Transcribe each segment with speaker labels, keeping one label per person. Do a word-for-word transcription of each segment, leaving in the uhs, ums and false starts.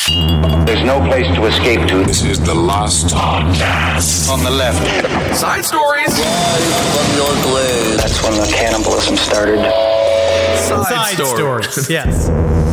Speaker 1: There's no place to escape to.
Speaker 2: This is the Lost Podcast.
Speaker 1: On the left.
Speaker 3: Side stories.
Speaker 1: That's when the cannibalism started.
Speaker 3: Side,
Speaker 4: Side
Speaker 3: stories.
Speaker 4: stories. Yes.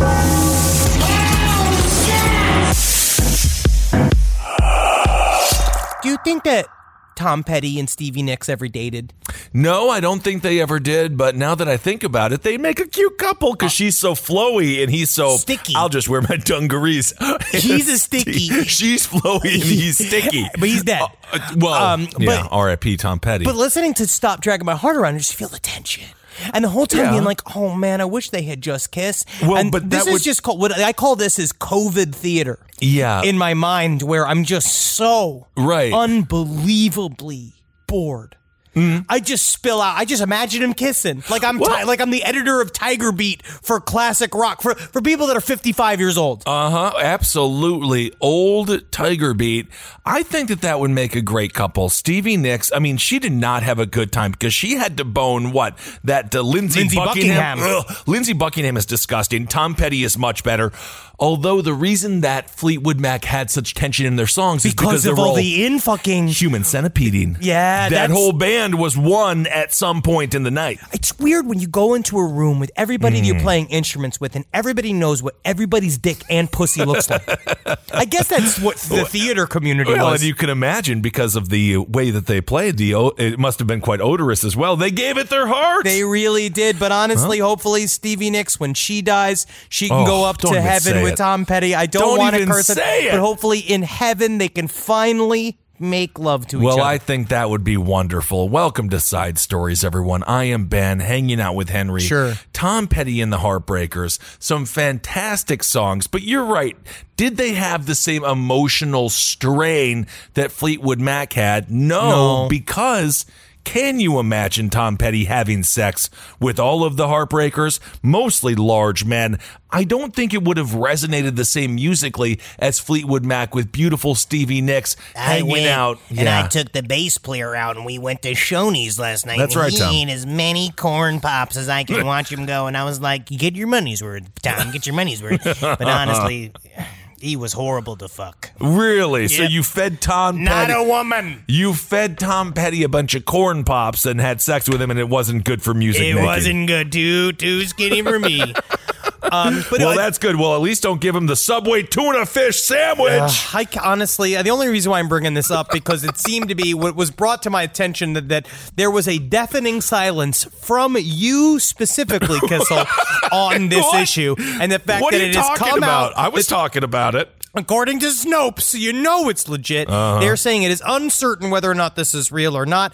Speaker 4: Do you think that Tom Petty and Stevie Nicks ever dated?
Speaker 3: No, I don't think they ever did, but now that I think about it, they make a cute couple because she's so flowy and he's so...
Speaker 4: Sticky.
Speaker 3: I'll just wear my dungarees.
Speaker 4: He's a sticky.
Speaker 3: She's flowy and he's sticky.
Speaker 4: But he's dead.
Speaker 3: Uh, well,
Speaker 4: Um,
Speaker 3: yeah,
Speaker 4: but-
Speaker 3: R I P Tom Petty.
Speaker 4: But listening to Stop Dragging My Heart Around, you just feel the tension. And the whole time
Speaker 3: Yeah.
Speaker 4: being like, oh man, I wish they had just kissed.
Speaker 3: Well,
Speaker 4: and
Speaker 3: but
Speaker 4: this
Speaker 3: that
Speaker 4: is
Speaker 3: would-
Speaker 4: just called, what I call this is COVID theater.
Speaker 3: Yeah.
Speaker 4: In my mind, where I'm just so
Speaker 3: Right.
Speaker 4: unbelievably bored. I just spill out. I just imagine him kissing, like I'm
Speaker 3: Well-
Speaker 4: ti- like I'm the editor of Tiger Beat for classic rock for for people that are fifty-five years old.
Speaker 3: Uh-huh, absolutely. Old Tiger Beat. I think that that would make a great couple. Stevie Nicks, I mean, she did not have a good time because she had to bone, what, that uh, Lindsey,
Speaker 4: Lindsey
Speaker 3: Buckingham.
Speaker 4: Buckingham.
Speaker 3: Ugh, Lindsey Buckingham is disgusting. Tom Petty is much better. Although the reason that Fleetwood Mac had such tension in their songs is
Speaker 4: because
Speaker 3: because
Speaker 4: of
Speaker 3: they were
Speaker 4: all
Speaker 3: all
Speaker 4: the in fucking.
Speaker 3: human centipeding.
Speaker 4: Yeah,
Speaker 3: That
Speaker 4: that's-
Speaker 3: whole band was one at some point in the night.
Speaker 4: It's weird when you go into a room with everybody
Speaker 3: Mm.
Speaker 4: you're playing instruments with, and everybody knows what everybody's dick and pussy looks like. I guess that's what the theater community
Speaker 3: Well,
Speaker 4: was.
Speaker 3: and you can imagine because of the way that they played, the o- it must have been quite odorous as well. They gave it their heart.
Speaker 4: They really did, but honestly, hopefully Stevie Nicks, when she dies, she can
Speaker 3: Oh,
Speaker 4: go up
Speaker 3: don't
Speaker 4: to
Speaker 3: even
Speaker 4: heaven
Speaker 3: say
Speaker 4: with
Speaker 3: it.
Speaker 4: Tom Petty. I don't,
Speaker 3: Don't
Speaker 4: want to
Speaker 3: even
Speaker 4: curse it,
Speaker 3: say it.
Speaker 4: but hopefully in heaven they can finally make love to each
Speaker 3: Well,
Speaker 4: other.
Speaker 3: I think that would be wonderful. Welcome to Side Stories, everyone. I am Ben, hanging out with Henry.
Speaker 4: Sure.
Speaker 3: Tom Petty and the Heartbreakers. Some fantastic songs, but you're right. Did they have the same emotional strain that Fleetwood Mac had? No,
Speaker 4: No.
Speaker 3: because... Can you imagine Tom Petty having sex with all of the Heartbreakers, mostly large men? I don't think it would have resonated the same musically as Fleetwood Mac with beautiful Stevie Nicks hanging out.
Speaker 4: and I took the bass player out, and we went to Shoney's last night.
Speaker 3: That's
Speaker 4: and
Speaker 3: right,
Speaker 4: he
Speaker 3: Tom.
Speaker 4: ate as many corn pops as I could watch him go, and I was like, "You get your money's worth, Tom. Get your money's worth." But honestly, he was horrible to fuck.
Speaker 3: Really? So
Speaker 4: Yep.
Speaker 3: you fed Tom
Speaker 4: Not
Speaker 3: Petty?
Speaker 4: a woman.
Speaker 3: You fed Tom Petty a bunch of corn pops and had sex with him, and it wasn't good for music
Speaker 4: It
Speaker 3: making.
Speaker 4: wasn't good. Too too skinny for me. Um, but
Speaker 3: Well,
Speaker 4: I,
Speaker 3: that's good. Well, at least don't give him the Subway tuna fish sandwich.
Speaker 4: Uh, I ca- honestly, the only reason why I'm bringing this up because it seemed to be what was brought to my attention that, that there was a deafening silence from you specifically, Kissel, on this
Speaker 3: What?
Speaker 4: issue, and the fact
Speaker 3: what
Speaker 4: that
Speaker 3: are you
Speaker 4: it has
Speaker 3: talking
Speaker 4: come
Speaker 3: about?
Speaker 4: out.
Speaker 3: I was
Speaker 4: that-
Speaker 3: talking about it.
Speaker 4: According to Snopes, so you know it's legit.
Speaker 3: Uh-huh.
Speaker 4: They're saying it is uncertain whether or not this is real or not.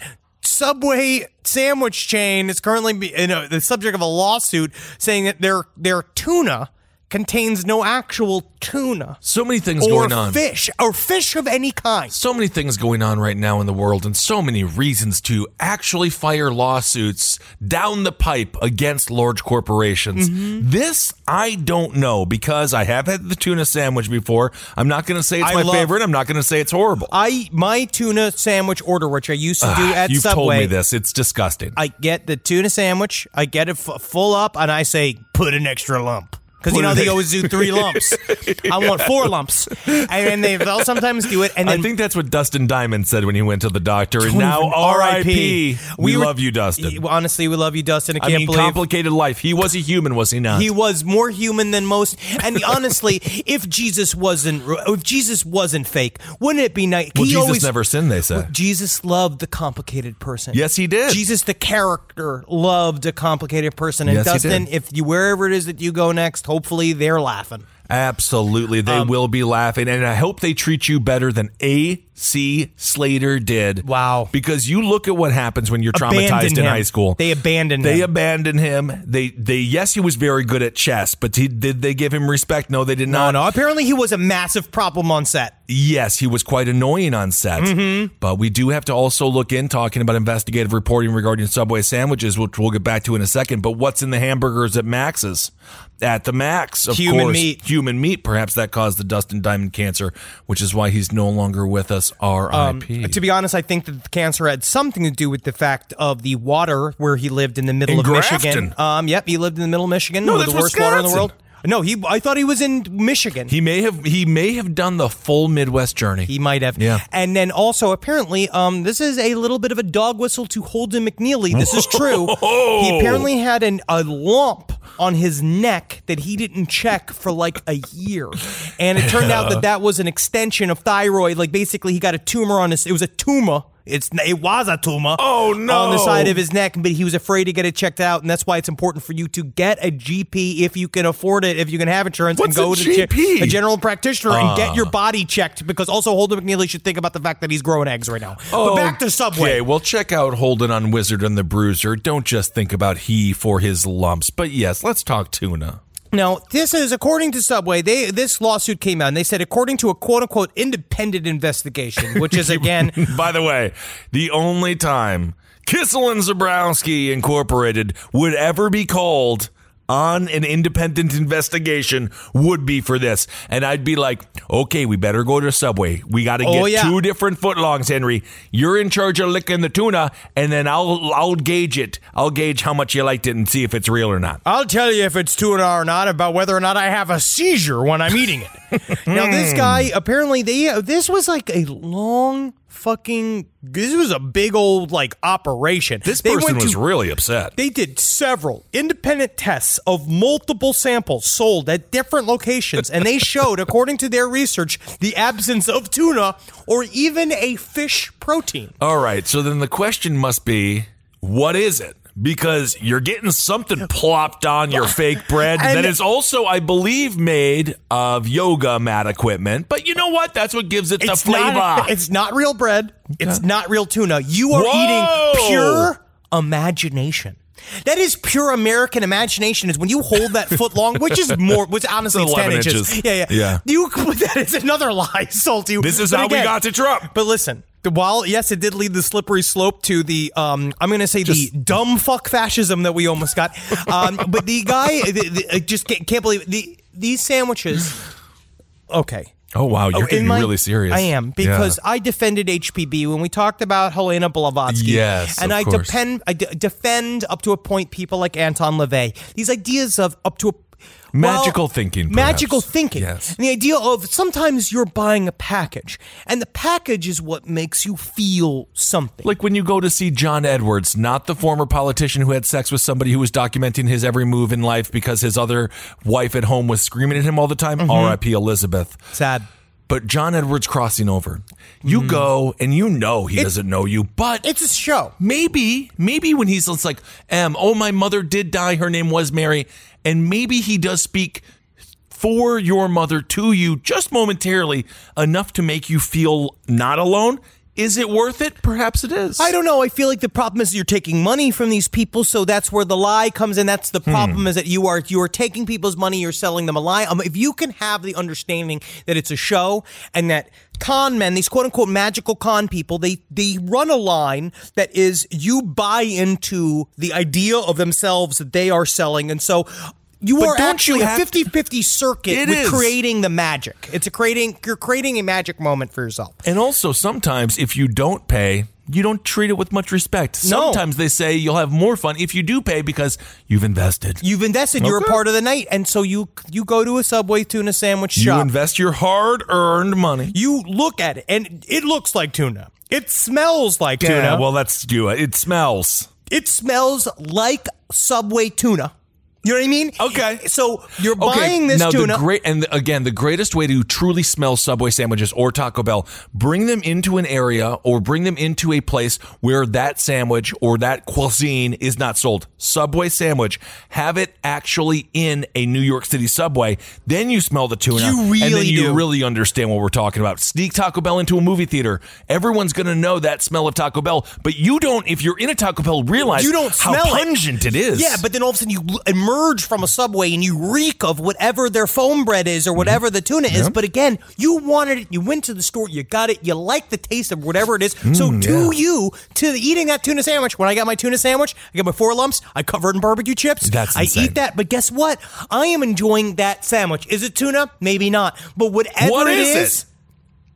Speaker 4: Subway sandwich chain is currently be, you know, the subject of a lawsuit saying that their their tuna contains no actual tuna.
Speaker 3: So many things
Speaker 4: or
Speaker 3: going on.
Speaker 4: fish, or fish of any kind.
Speaker 3: So many things going on right now in the world, and so many reasons to actually fire lawsuits down the pipe against large corporations.
Speaker 4: Mm-hmm.
Speaker 3: This, I don't know, because I have had the tuna sandwich before. I'm not going to say it's
Speaker 4: I
Speaker 3: my
Speaker 4: love-
Speaker 3: favorite. I'm not going to say it's horrible.
Speaker 4: I my tuna sandwich order, which I used to do at
Speaker 3: You've
Speaker 4: Subway.
Speaker 3: told me this. It's disgusting.
Speaker 4: I get the tuna sandwich, I get it f- full up, and I say, put an extra lump. Because, you
Speaker 3: Put
Speaker 4: know,
Speaker 3: an
Speaker 4: they
Speaker 3: ex-
Speaker 4: always do three lumps. I want four lumps. And then they, they'll sometimes do it. And then
Speaker 3: I think that's what Dustin Diamond said when he went to the doctor. And
Speaker 4: Don't
Speaker 3: now
Speaker 4: even-
Speaker 3: R I P We,
Speaker 4: We were-
Speaker 3: love you, Dustin.
Speaker 4: honestly, we love you, Dustin. I
Speaker 3: I
Speaker 4: can't
Speaker 3: mean,
Speaker 4: believe
Speaker 3: complicated life. He was a human, was he not?
Speaker 4: he was more human than most. And honestly, if Jesus wasn't if Jesus wasn't fake, wouldn't it be nice?
Speaker 3: well,
Speaker 4: he
Speaker 3: Jesus
Speaker 4: always,
Speaker 3: never sinned, they say.
Speaker 4: Jesus loved the complicated person.
Speaker 3: Yes, he did.
Speaker 4: Jesus, the character, loved a complicated person. And
Speaker 3: Yes, he
Speaker 4: Dustin,
Speaker 3: did.
Speaker 4: if you wherever it is that you go next, hopefully they're laughing.
Speaker 3: Absolutely. They
Speaker 4: Um,
Speaker 3: will be laughing. And I hope they treat you better than A C Slater did.
Speaker 4: Wow.
Speaker 3: Because you look at what happens when you're traumatized
Speaker 4: Abandoned
Speaker 3: in
Speaker 4: him.
Speaker 3: high school.
Speaker 4: They abandoned
Speaker 3: They
Speaker 4: him.
Speaker 3: abandoned him. They, they, yes, he was very good at chess, but he, did they give him respect? No, they did
Speaker 4: No,
Speaker 3: not.
Speaker 4: no. Apparently, he was a massive problem on set.
Speaker 3: Yes, he was quite annoying on set.
Speaker 4: Mm-hmm.
Speaker 3: But we do have to also look in, talking about investigative reporting regarding Subway sandwiches, which we'll get back to in a second. But what's in the hamburgers at Max's? At the Max, of
Speaker 4: Human
Speaker 3: course.
Speaker 4: meat.
Speaker 3: Human meat. Perhaps that caused the Dustin Diamond cancer, which is why he's no longer with us. R I P
Speaker 4: Um, to be honest, I think that the cancer had something to do with the fact of the water where he lived in the middle
Speaker 3: In
Speaker 4: of
Speaker 3: Grafton.
Speaker 4: Michigan. Um, yep, he lived in the middle of Michigan
Speaker 3: No,
Speaker 4: with
Speaker 3: that's
Speaker 4: the worst water in the
Speaker 3: Wisconsin.
Speaker 4: world. No, he. I thought he was in Michigan.
Speaker 3: He may have he may have done the full Midwest journey.
Speaker 4: He might have.
Speaker 3: Yeah.
Speaker 4: And then also, apparently, um, this is a little bit of a dog whistle to Holden McNeely. This is true. He apparently had an, a lump on his neck that he didn't check for like a year. And it turned out that that was an extension of thyroid. Like, basically, he got a tumor on his... It was a tumor. It's It was a tumor.
Speaker 3: Oh, no.
Speaker 4: On the side of his neck, but he was afraid to get it checked out, and that's why it's important for you to get a G P if you can afford it, if you can have insurance,
Speaker 3: What's
Speaker 4: and go
Speaker 3: a
Speaker 4: to
Speaker 3: G P?
Speaker 4: a general practitioner
Speaker 3: Uh.
Speaker 4: and get your body checked, because also Holden McNeely should think about the fact that he's growing eggs right now. But back to Subway.
Speaker 3: Okay, well, check out Holden on Wizard and the Bruiser. Don't just think about he for his lumps. But yes, let's talk tuna.
Speaker 4: Now, this is, according to Subway, they this lawsuit came out, and they said, according to a quote-unquote independent investigation, which is, again...
Speaker 3: By the way, the only time Kissel and Zabrowski Incorporated would ever be called on an independent investigation would be for this. And I'd be like, okay, we better go to Subway. We got to get
Speaker 4: Oh, yeah.
Speaker 3: two different footlongs, Henry. You're in charge of licking the tuna, and then I'll I'll gauge it. I'll gauge how much you liked it and see if it's real or not.
Speaker 4: I'll tell you if it's tuna or not about whether or not I have a seizure when I'm eating it. Now, this guy, apparently, they this was like a long fucking... This was a big old, like, operation.
Speaker 3: This
Speaker 4: They
Speaker 3: person
Speaker 4: went
Speaker 3: was
Speaker 4: to-
Speaker 3: really upset.
Speaker 4: They did several independent tests of multiple samples sold at different locations, and they showed, according to their research, the absence of tuna or even a fish protein.
Speaker 3: All right, so then the question must be, what is it? Because you're getting something plopped on your fake bread
Speaker 4: And-
Speaker 3: that is also, I believe, made of yoga mat equipment. But you know what? That's what gives it the flavor.
Speaker 4: Not, it's not real bread. It's not real tuna. You are
Speaker 3: Whoa!
Speaker 4: eating pure imagination. That is pure American imagination. Is when you hold that foot long, which is more, which honestly
Speaker 3: It's
Speaker 4: it's ten
Speaker 3: eleven
Speaker 4: inches.
Speaker 3: inches.
Speaker 4: Yeah, yeah,
Speaker 3: Yeah.
Speaker 4: You that is another lie sold to you.
Speaker 3: This is
Speaker 4: But
Speaker 3: how we
Speaker 4: again-
Speaker 3: got to Trump.
Speaker 4: But listen, while yes, it did lead the slippery slope to the um, I'm going to say the dumb fuck fascism that we almost got. Um, but the guy the, the, I just can't, can't believe it. the these sandwiches. Okay.
Speaker 3: Oh, wow. You're
Speaker 4: Oh, in
Speaker 3: getting
Speaker 4: my-
Speaker 3: really serious.
Speaker 4: I am, because
Speaker 3: Yeah.
Speaker 4: I defended H P B when we talked about Helena Blavatsky.
Speaker 3: Yes,
Speaker 4: and
Speaker 3: of
Speaker 4: I
Speaker 3: course.
Speaker 4: depend, I d- defend up to a point people like Anton LaVey. These ideas of up to a
Speaker 3: Magical
Speaker 4: well,
Speaker 3: thinking, perhaps.
Speaker 4: Magical thinking.
Speaker 3: Yes.
Speaker 4: And the idea of sometimes you're buying a package, and the package is what makes you feel something.
Speaker 3: Like when you go to see John Edwards, not the former politician who had sex with somebody who was documenting his every move in life because his other wife at home was screaming at him all the time.
Speaker 4: Mm-hmm.
Speaker 3: R I P Elizabeth.
Speaker 4: Sad.
Speaker 3: But John Edwards crossing over. You
Speaker 4: Mm.
Speaker 3: go and you know he doesn't know you, but
Speaker 4: It's a show.
Speaker 3: maybe, maybe when he's just like, um, oh, my mother did die. Her name was Mary. And maybe he does speak for your mother to you just momentarily enough to make you feel not alone. Is it worth it? Perhaps it is.
Speaker 4: I don't know. I feel like the problem is you're taking money from these people, so that's where the lie comes in. That's the problem
Speaker 3: Hmm.
Speaker 4: is that you are you are taking people's money, you're selling them a lie. Um, if you can have the understanding that it's a show and that con men, these quote unquote magical con people, they they run a line that is you buy into the idea of themselves that they are selling, and so. You
Speaker 3: But
Speaker 4: are
Speaker 3: don't
Speaker 4: actually
Speaker 3: you
Speaker 4: a
Speaker 3: have-
Speaker 4: fifty-fifty circuit
Speaker 3: It
Speaker 4: with
Speaker 3: is.
Speaker 4: creating the magic. It's a creating you're creating a magic moment for yourself.
Speaker 3: And also, sometimes if you don't pay, you don't treat it with much respect.
Speaker 4: No.
Speaker 3: Sometimes they say you'll have more fun if you do pay because you've invested.
Speaker 4: You've invested. You're a
Speaker 3: Okay.
Speaker 4: part of the night, and so you you go to a Subway tuna sandwich
Speaker 3: You
Speaker 4: shop.
Speaker 3: invest your hard-earned money.
Speaker 4: You look at it, and it looks like tuna. It smells like
Speaker 3: Yeah,
Speaker 4: tuna.
Speaker 3: well, let's do it. It smells.
Speaker 4: It smells like Subway tuna. You know what I mean?
Speaker 3: Okay.
Speaker 4: So you're buying this
Speaker 3: now
Speaker 4: tuna.
Speaker 3: The great, and again, the greatest way to truly smell Subway sandwiches or Taco Bell, bring them into an area or bring them into a place where that sandwich or that cuisine is not sold. Subway sandwich, have it actually in a New York City Subway. Then you smell the tuna.
Speaker 4: You really
Speaker 3: and then you
Speaker 4: do.
Speaker 3: really understand what we're talking about. Sneak Taco Bell into a movie theater. Everyone's going to know that smell of Taco Bell, but you don't, if you're in a Taco Bell, realize
Speaker 4: You don't
Speaker 3: how
Speaker 4: smell it.
Speaker 3: pungent it is.
Speaker 4: Yeah, but then all of a sudden you emerge from a Subway and you reek of whatever their foam bread is or whatever the tuna is. But again, you wanted it. You went to the store. You got it. You like the taste of whatever it is. so do you to eating that tuna sandwich. When I got my tuna sandwich, I got my four lumps. I cover it in barbecue chips.
Speaker 3: That's
Speaker 4: I
Speaker 3: insane.
Speaker 4: eat that. But guess what? I am enjoying that sandwich. Is it tuna? Maybe not. But whatever
Speaker 3: What
Speaker 4: it
Speaker 3: is
Speaker 4: is,
Speaker 3: it?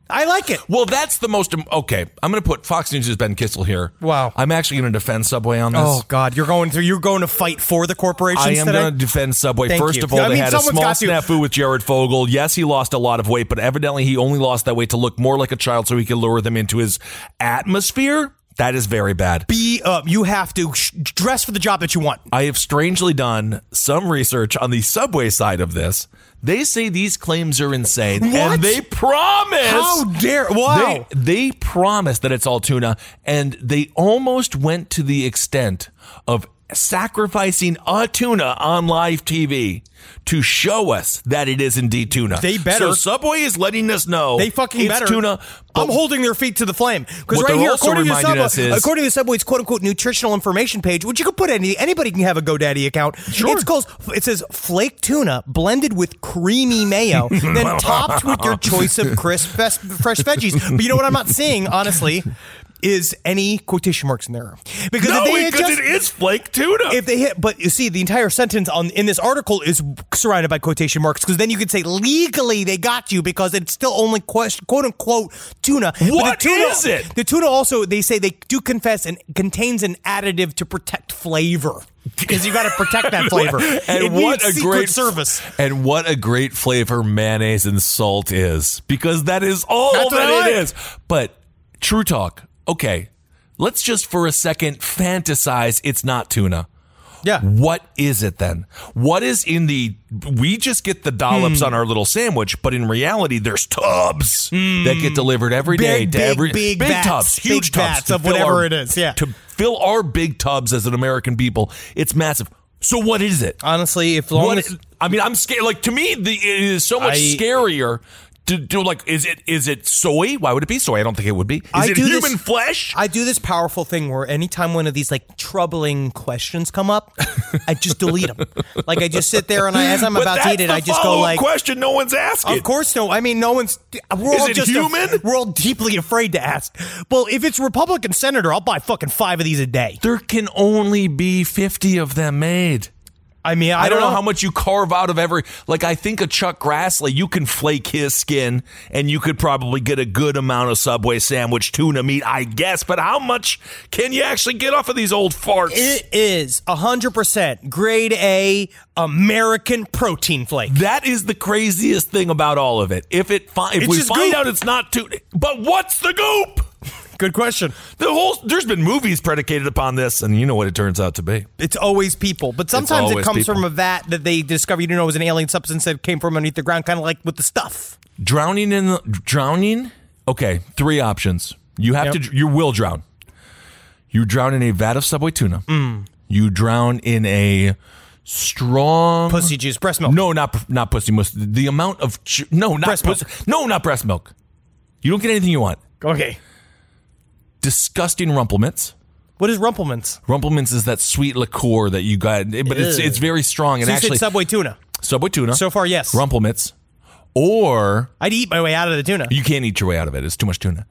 Speaker 4: I like it.
Speaker 3: Well, that's the most... Okay, I'm going to put Fox News' Ben Kissel here.
Speaker 4: Wow.
Speaker 3: I'm actually going to defend Subway on this.
Speaker 4: Oh, God. You're going to you're going to fight for the corporations
Speaker 3: I am
Speaker 4: today?
Speaker 3: going to defend Subway.
Speaker 4: Thank
Speaker 3: First
Speaker 4: you.
Speaker 3: of all,
Speaker 4: I
Speaker 3: they
Speaker 4: mean,
Speaker 3: had a
Speaker 4: someone's
Speaker 3: small
Speaker 4: got to.
Speaker 3: snafu with Jared Fogle. Yes, he lost a lot of weight, but evidently he only lost that weight to look more like a child so he could lure them into his atmosphere. That is very bad.
Speaker 4: Be uh, you have to sh- dress for the job that you want.
Speaker 3: I have strangely done some research on the Subway side of this. They say these claims are insane.
Speaker 4: What?
Speaker 3: And they promise.
Speaker 4: How dare... Wow.
Speaker 3: They, they promise that it's all tuna, and they almost went to the extent of sacrificing a tuna on live T V to show us that it is indeed tuna.
Speaker 4: They better.
Speaker 3: So Subway is letting us know
Speaker 4: They fucking
Speaker 3: it's
Speaker 4: better.
Speaker 3: tuna.
Speaker 4: I'm holding their feet to the flame. Because
Speaker 3: What
Speaker 4: right
Speaker 3: they're
Speaker 4: here,
Speaker 3: also
Speaker 4: according to,
Speaker 3: reminding us
Speaker 4: Subway,
Speaker 3: is-
Speaker 4: according to Subway's quote-unquote nutritional information page, which you can put any anybody can have a GoDaddy account.
Speaker 3: Sure.
Speaker 4: It's called, it says flake tuna blended with creamy mayo, then topped with your choice of crisp fresh fresh veggies. But you know what I'm not seeing, honestly, is any quotation marks in there. Because
Speaker 3: No,
Speaker 4: if they had
Speaker 3: because
Speaker 4: just-
Speaker 3: it is flake tuna.
Speaker 4: If they hit, but you see, the entire sentence on in this article is surrounded by quotation marks, because then you could say legally they got you because it's still only quote, quote unquote tuna. But
Speaker 3: What
Speaker 4: the tuna,
Speaker 3: is it?
Speaker 4: The tuna also, they say they do confess and contains an additive to protect flavor, because you got to protect that flavor.
Speaker 3: And
Speaker 4: it
Speaker 3: what
Speaker 4: needs
Speaker 3: a
Speaker 4: Secret
Speaker 3: great
Speaker 4: Service.
Speaker 3: And what a great flavor mayonnaise and salt is, because that is all
Speaker 4: That's what I
Speaker 3: that it
Speaker 4: like.
Speaker 3: is. But true talk. Okay, let's just for a second fantasize it's not tuna.
Speaker 4: Yeah.
Speaker 3: What is it then? What is in the... We just get the dollops
Speaker 4: Hmm.
Speaker 3: on our little sandwich, but in reality, there's tubs that get delivered every day
Speaker 4: Big,
Speaker 3: to
Speaker 4: big,
Speaker 3: every...
Speaker 4: big vats.
Speaker 3: tubs, huge
Speaker 4: Big
Speaker 3: tubs.
Speaker 4: vats
Speaker 3: to
Speaker 4: of
Speaker 3: fill
Speaker 4: whatever
Speaker 3: our-
Speaker 4: it is, yeah.
Speaker 3: To fill our big tubs as an American people. It's massive. So what is it?
Speaker 4: Honestly, if long
Speaker 3: What,
Speaker 4: as...
Speaker 3: I mean, I'm scared. Like, to me, the, it is so much
Speaker 4: I-
Speaker 3: scarier to do. Like, is it is it soy? Why would it be soy? I don't think it would be. Is
Speaker 4: I
Speaker 3: it
Speaker 4: do
Speaker 3: human
Speaker 4: this-
Speaker 3: flesh?
Speaker 4: I do this powerful thing where anytime one of these like troubling questions come up, I just delete them. Like I just sit there and I, as I'm
Speaker 3: But
Speaker 4: about to
Speaker 3: that's
Speaker 4: eat it,
Speaker 3: the
Speaker 4: I just go
Speaker 3: follow-up
Speaker 4: like,
Speaker 3: question no one's asking.
Speaker 4: of course no. I mean, no one's. We're
Speaker 3: Is
Speaker 4: all
Speaker 3: it
Speaker 4: just
Speaker 3: human?
Speaker 4: we're all deeply afraid to ask. Well, if it's Republican senator, I'll buy fucking five of these a day.
Speaker 3: There can only be fifty of them made.
Speaker 4: I mean, I,
Speaker 3: I don't know how much you carve out of every. Like, I think a Chuck Grassley, you can flake his skin, and you could probably get a good amount of Subway sandwich tuna meat, I guess. But how much can you actually get off of these old farts?
Speaker 4: It is one hundred percent grade A American protein flake.
Speaker 3: That is the craziest thing about all of it. If it fi- if
Speaker 4: It's
Speaker 3: we
Speaker 4: just
Speaker 3: find
Speaker 4: goop.
Speaker 3: out it's not tuna, but what's the goop?
Speaker 4: Good question.
Speaker 3: The whole there's been movies predicated upon this, and you know what it turns out to be.
Speaker 4: It's always people, but sometimes it
Speaker 3: always
Speaker 4: comes
Speaker 3: people.
Speaker 4: from a vat that they discover you didn't know was an alien substance that came from underneath the ground, kind of like with the stuff.
Speaker 3: Drowning in the drowning. Okay, three options. You have
Speaker 4: Yep.
Speaker 3: to. You will drown. You drown in a vat of Subway tuna.
Speaker 4: Mm.
Speaker 3: You drown in a strong
Speaker 4: Pussy juice, breast milk.
Speaker 3: No, not not pussy mousse. The amount of ju- no, not
Speaker 4: Breast milk.
Speaker 3: pussy. No, not breast milk. You don't get anything you want.
Speaker 4: Okay.
Speaker 3: Disgusting Rumplemintz.
Speaker 4: What is Rumplemintz?
Speaker 3: Rumplemintz is that sweet liqueur that you got, but it's
Speaker 4: Ew.
Speaker 3: it's very strong. And
Speaker 4: So you
Speaker 3: actually,
Speaker 4: said Subway tuna.
Speaker 3: Subway tuna.
Speaker 4: So far, yes.
Speaker 3: Rumplemintz. Or
Speaker 4: I'd eat my way out of the tuna.
Speaker 3: you can't eat your way out of it. It's too much tuna.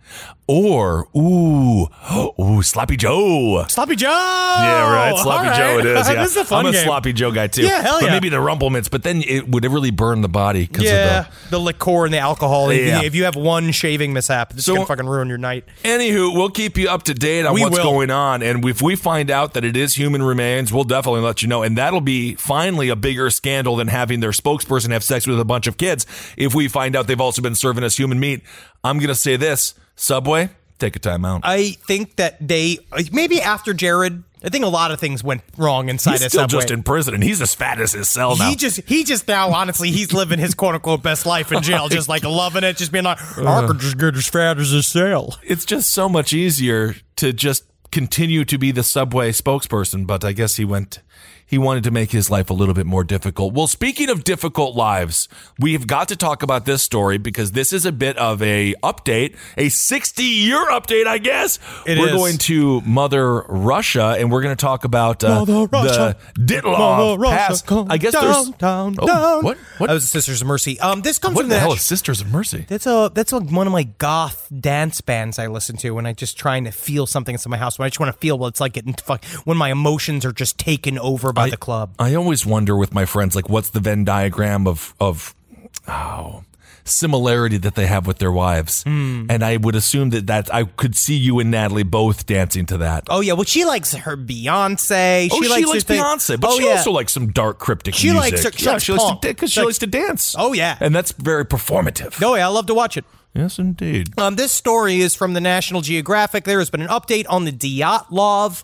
Speaker 3: Or ooh, ooh, Sloppy Joe.
Speaker 4: Sloppy Joe.
Speaker 3: Yeah, right. Sloppy
Speaker 4: All
Speaker 3: Joe
Speaker 4: right.
Speaker 3: it is. Yeah.
Speaker 4: This is a fun
Speaker 3: I'm a
Speaker 4: game.
Speaker 3: Sloppy Joe guy too.
Speaker 4: Yeah, hell
Speaker 3: But
Speaker 4: yeah.
Speaker 3: maybe the Rumplemintz, but then it would really burn the body because
Speaker 4: Yeah,
Speaker 3: of the.
Speaker 4: the liqueur and the alcohol. If,
Speaker 3: Yeah.
Speaker 4: you, if you have one shaving mishap, it's
Speaker 3: So-
Speaker 4: gonna fucking ruin your night.
Speaker 3: Anywho, we'll keep you up to date on
Speaker 4: We
Speaker 3: what's
Speaker 4: will.
Speaker 3: going on. And if we find out that it is human remains, we'll definitely let you know. And that'll be finally a bigger scandal than having their spokesperson have sex with a bunch of kids. If we find out they've also been serving us human meat, I'm going to say this. Subway, take a time out.
Speaker 4: I think that they maybe after Jared. I think a lot of things went wrong inside
Speaker 3: He's
Speaker 4: of
Speaker 3: still
Speaker 4: Subway.
Speaker 3: just in prison, and he's as fat as his cell now.
Speaker 4: He just, he just now, honestly, he's living his quote unquote best life in jail, just like loving it, just being like, I could just get as fat as a cell.
Speaker 3: It's just so much easier to just continue to be the Subway spokesperson, but I guess he went... He wanted to make his life a little bit more difficult. Well, speaking of difficult lives, we've got to talk about this story because this is a bit of a update, a sixty-year update, I guess.
Speaker 4: It
Speaker 3: we're
Speaker 4: is.
Speaker 3: going to Mother Russia, and we're going to talk about uh,
Speaker 4: Mother Russia.
Speaker 3: the Ditlov
Speaker 4: Mother Russia,
Speaker 3: Pass.
Speaker 4: come
Speaker 3: I guess
Speaker 4: down,
Speaker 3: there's
Speaker 4: down,
Speaker 3: oh,
Speaker 4: down.
Speaker 3: what? What?
Speaker 4: That was Sisters of Mercy. Um, this comes
Speaker 3: What
Speaker 4: from
Speaker 3: the
Speaker 4: the
Speaker 3: hell is Sisters of Mercy?
Speaker 4: That's a that's a, one of my goth dance bands I listen to when I just trying to feel something inside my house. When I just want to feel what it's like getting fuck when my emotions are just taken over by
Speaker 3: I-
Speaker 4: the club.
Speaker 3: I always wonder with my friends, like, what's the Venn diagram of of oh similarity that they have with their wives.
Speaker 4: Mm.
Speaker 3: And I would assume that, that I could see you and Natalie both dancing to that.
Speaker 4: Oh, yeah. Well, she likes her Beyonce.
Speaker 3: Oh,
Speaker 4: she,
Speaker 3: she
Speaker 4: likes,
Speaker 3: likes Beyonce, but
Speaker 4: oh,
Speaker 3: she
Speaker 4: yeah.
Speaker 3: also likes some dark, cryptic
Speaker 4: she
Speaker 3: music.
Speaker 4: Likes her, she
Speaker 3: yeah,
Speaker 4: likes
Speaker 3: she likes
Speaker 4: punk.
Speaker 3: to because she
Speaker 4: Like,
Speaker 3: likes to dance.
Speaker 4: Oh, yeah.
Speaker 3: And that's very performative.
Speaker 4: Oh, yeah. I love to watch it.
Speaker 3: Yes, indeed.
Speaker 4: Um, this story is from the National Geographic. There has been an update on the Dyatlov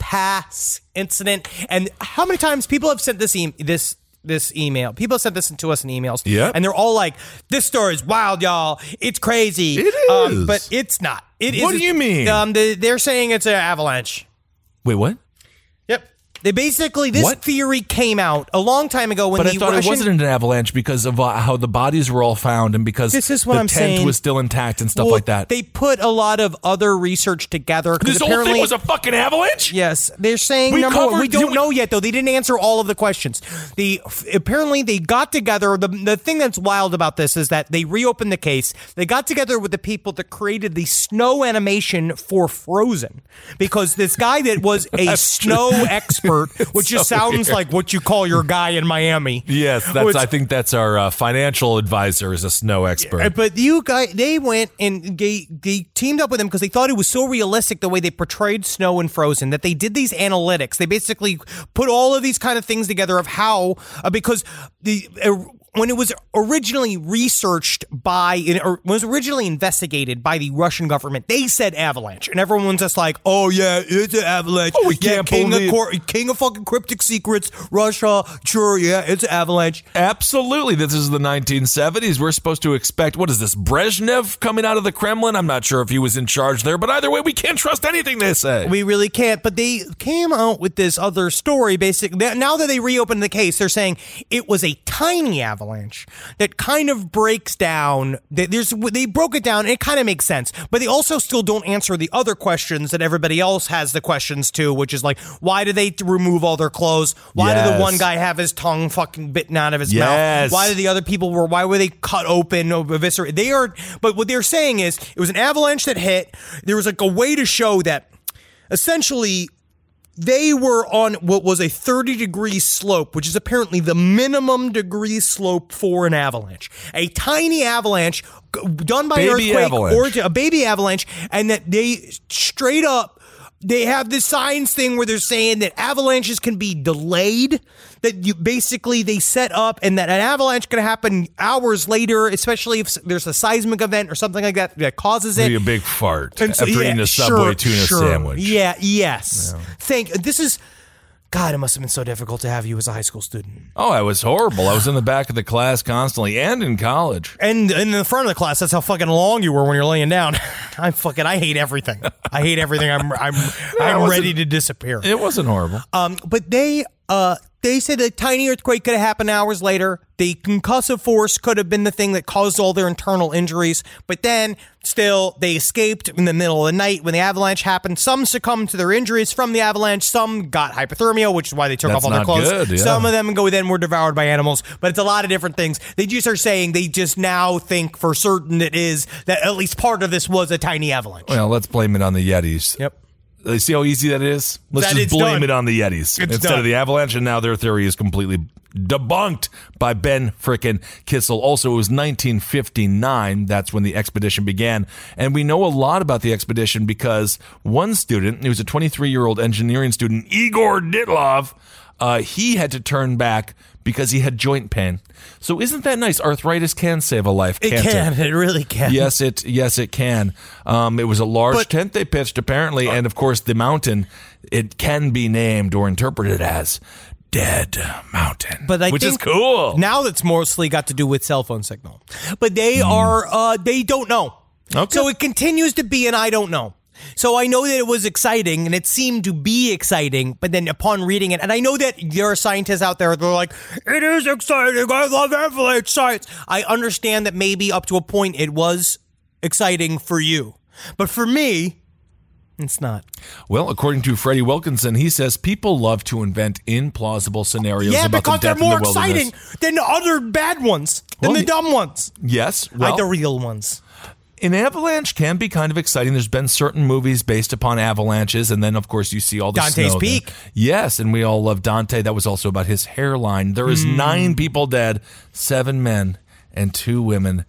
Speaker 4: Pass incident. And how many times people have sent this e- this this email? People have sent this to us in emails.
Speaker 3: Yeah.
Speaker 4: And they're all like, this story is wild, y'all. It's crazy.
Speaker 3: It is.
Speaker 4: Um, but it's not. It
Speaker 3: What
Speaker 4: is,
Speaker 3: do you mean?
Speaker 4: Um, they, they're saying it's an avalanche.
Speaker 3: Wait, what?
Speaker 4: Yep. They basically, this
Speaker 3: What?
Speaker 4: theory came out a long time ago when
Speaker 3: But
Speaker 4: the
Speaker 3: I thought
Speaker 4: Russian-
Speaker 3: it wasn't an avalanche because of uh, how the bodies were all found and because
Speaker 4: This is what
Speaker 3: the
Speaker 4: I'm
Speaker 3: tent
Speaker 4: saying.
Speaker 3: was still intact and stuff
Speaker 4: Well,
Speaker 3: like that.
Speaker 4: They put a lot of other research together. 'cause
Speaker 3: This whole
Speaker 4: apparently,
Speaker 3: thing was a fucking avalanche?
Speaker 4: Yes, they're saying
Speaker 3: We
Speaker 4: number one.
Speaker 3: covered-
Speaker 4: We don't
Speaker 3: you-
Speaker 4: know yet, though. They didn't answer all of the questions. The apparently they got together. The the thing that's wild about this is that they reopened the case. They got together with the people that created the snow animation for Frozen, because this guy that was a snow expert, which
Speaker 3: so
Speaker 4: just sounds
Speaker 3: weird.
Speaker 4: like what you call your guy in Miami.
Speaker 3: Yes, that's.
Speaker 4: Which-
Speaker 3: I think that's our uh, financial advisor is a snow expert.
Speaker 4: Uh, But you guys, they went and they, they teamed up with him because they thought it was so realistic the way they portrayed snow and Frozen that they did these analytics. They basically put all of these kind of things together of how, uh, because the uh, when it was originally researched by, or was originally investigated by the Russian government, they said avalanche, and everyone's just like, "Oh yeah, it's an avalanche."
Speaker 3: Oh, we
Speaker 4: yeah,
Speaker 3: can't
Speaker 4: king
Speaker 3: believe-
Speaker 4: of cor- king of fucking cryptic secrets, Russia. Sure, yeah, it's an avalanche.
Speaker 3: Absolutely. This is the nineteen seventies. We're supposed to expect, what is this, Brezhnev coming out of the Kremlin? I'm not sure if he was in charge there, but either way, we can't trust anything they say.
Speaker 4: We really can't. But they came out with this other story. Basically, now that they reopened the case, they're saying it was a tiny avalanche that kind of breaks down. There's they broke it down. And it kind of makes sense, but they also still don't answer the other questions that everybody else has the questions to, which is like, why do they remove all their clothes? Why did the
Speaker 3: Yes.
Speaker 4: one guy have his tongue fucking bitten out of his
Speaker 3: Yes.
Speaker 4: mouth? Why did the other people were? Why were they cut open, eviscerated? They are. But what they're saying is it was an avalanche that hit. There was like a way to show that essentially they were on what was a thirty degree slope, which is apparently the minimum degree slope for an avalanche. A tiny avalanche g- done by an
Speaker 3: Baby
Speaker 4: earthquake
Speaker 3: avalanche.
Speaker 4: or a baby avalanche, and that they straight up. They have this science thing where they're saying that avalanches can be delayed, that you basically they set up, and that an avalanche can happen hours later, especially if there's a seismic event or something like that that causes it.
Speaker 3: Maybe a big fart
Speaker 4: And so-
Speaker 3: after
Speaker 4: yeah,
Speaker 3: eating a Subway
Speaker 4: sure,
Speaker 3: tuna
Speaker 4: sure.
Speaker 3: sandwich.
Speaker 4: Yeah, yes. Thank. This is. God, it must have been so difficult to have you as a high school student.
Speaker 3: Oh, I was horrible. I was in the back of the class constantly and in college.
Speaker 4: And, and in the front of the class, that's how fucking long you were when you're laying down. I'm fucking. I hate everything. I hate everything. I'm. I'm. I'm
Speaker 3: wasn't-
Speaker 4: ready to disappear.
Speaker 3: It wasn't horrible.
Speaker 4: Um, but they uh they said a tiny earthquake could have happened hours later. The concussive force could have been the thing that caused all their internal injuries. But then still they escaped in the middle of the night when the avalanche happened. Some succumbed to their injuries from the avalanche. Some got hypothermia, which is why they took
Speaker 3: That's
Speaker 4: off all their
Speaker 3: not
Speaker 4: clothes.
Speaker 3: good, yeah.
Speaker 4: Some of them go then were devoured by animals. But it's a lot of different things. They just are saying they just now think for certain it is that at least part of this was a tiny avalanche.
Speaker 3: Well, let's blame it on the Yetis.
Speaker 4: Yep.
Speaker 3: You see how easy that is? Let's
Speaker 4: That
Speaker 3: just
Speaker 4: it's
Speaker 3: blame
Speaker 4: done.
Speaker 3: it on the Yetis
Speaker 4: It's
Speaker 3: instead
Speaker 4: done.
Speaker 3: of the avalanche, and now their theory is completely debunked by Ben frickin' Kissel. Also, it was nineteen fifty-nine. That's when the expedition began. And we know a lot about the expedition because one student, he was a twenty-three-year-old engineering student, Igor Ditlov, uh, he had to turn back because he had joint pain. So isn't that nice? Arthritis can save a life,
Speaker 4: It
Speaker 3: can't it?
Speaker 4: can. It really can.
Speaker 3: Yes, it yes it can. Um, it was a large
Speaker 4: But-
Speaker 3: tent they pitched apparently, and of course the mountain it can be named or interpreted as Dead Mountain,
Speaker 4: But I
Speaker 3: which
Speaker 4: think
Speaker 3: is cool.
Speaker 4: Now that's mostly got to do with cell phone signal. But they are, uh, they don't know.
Speaker 3: Okay.
Speaker 4: So it continues to be an I don't know. So I know that it was exciting and it seemed to be exciting, but then upon reading it, and I know that there are scientists out there, they're like, it is exciting. I love avalanche science. I understand that maybe up to a point it was exciting for you. But for me, it's not.
Speaker 3: Well, according to Freddie Wilkinson, he says people love to invent implausible scenarios
Speaker 4: Yeah,
Speaker 3: about
Speaker 4: because
Speaker 3: the
Speaker 4: they're
Speaker 3: death in
Speaker 4: more
Speaker 3: the wilderness.
Speaker 4: exciting than the other bad ones, than
Speaker 3: Well,
Speaker 4: the dumb ones.
Speaker 3: Yes, well,
Speaker 4: like the real ones.
Speaker 3: an avalanche can be kind of exciting. There's been certain movies based upon avalanches, and then, of course, you see all the
Speaker 4: Dante's
Speaker 3: snow
Speaker 4: Peak.
Speaker 3: there. Yes, and we all love Dante. That was also about his hairline. There is
Speaker 4: Hmm.
Speaker 3: nine people dead, seven men and two women.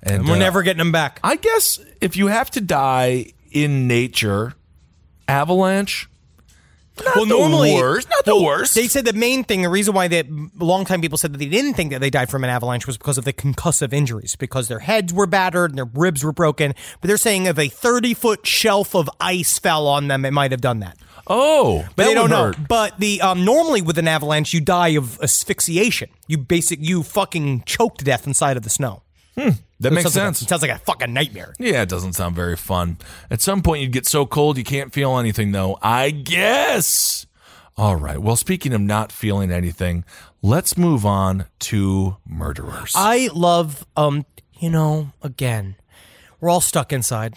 Speaker 3: And,
Speaker 4: And we're
Speaker 3: uh,
Speaker 4: never getting them back.
Speaker 3: I guess if you have to die in nature, avalanche. Not
Speaker 4: well,
Speaker 3: the
Speaker 4: normally,
Speaker 3: worst. Not the
Speaker 4: well,
Speaker 3: worst.
Speaker 4: They said the main thing, the reason why they, longtime people said that they didn't think that they died from an avalanche was because of the concussive injuries, because their heads were battered and their ribs were broken. But they're saying if a thirty-foot shelf of ice fell on them, it might have done that.
Speaker 3: Oh,
Speaker 4: But
Speaker 3: that
Speaker 4: they don't
Speaker 3: would
Speaker 4: know.
Speaker 3: hurt.
Speaker 4: But the um, normally with an avalanche, you die of asphyxiation. You basic, you fucking choke to death inside of the snow.
Speaker 3: Hmm, that
Speaker 4: So it
Speaker 3: makes
Speaker 4: sounds like a-
Speaker 3: sense.
Speaker 4: it sounds like a fucking nightmare.
Speaker 3: Yeah, it doesn't sound very fun. At some point, you'd get so cold you can't feel anything, though. I guess. All right. Well, speaking of not feeling anything, let's move on to murderers.
Speaker 4: I love, um, you know, again, we're all stuck inside.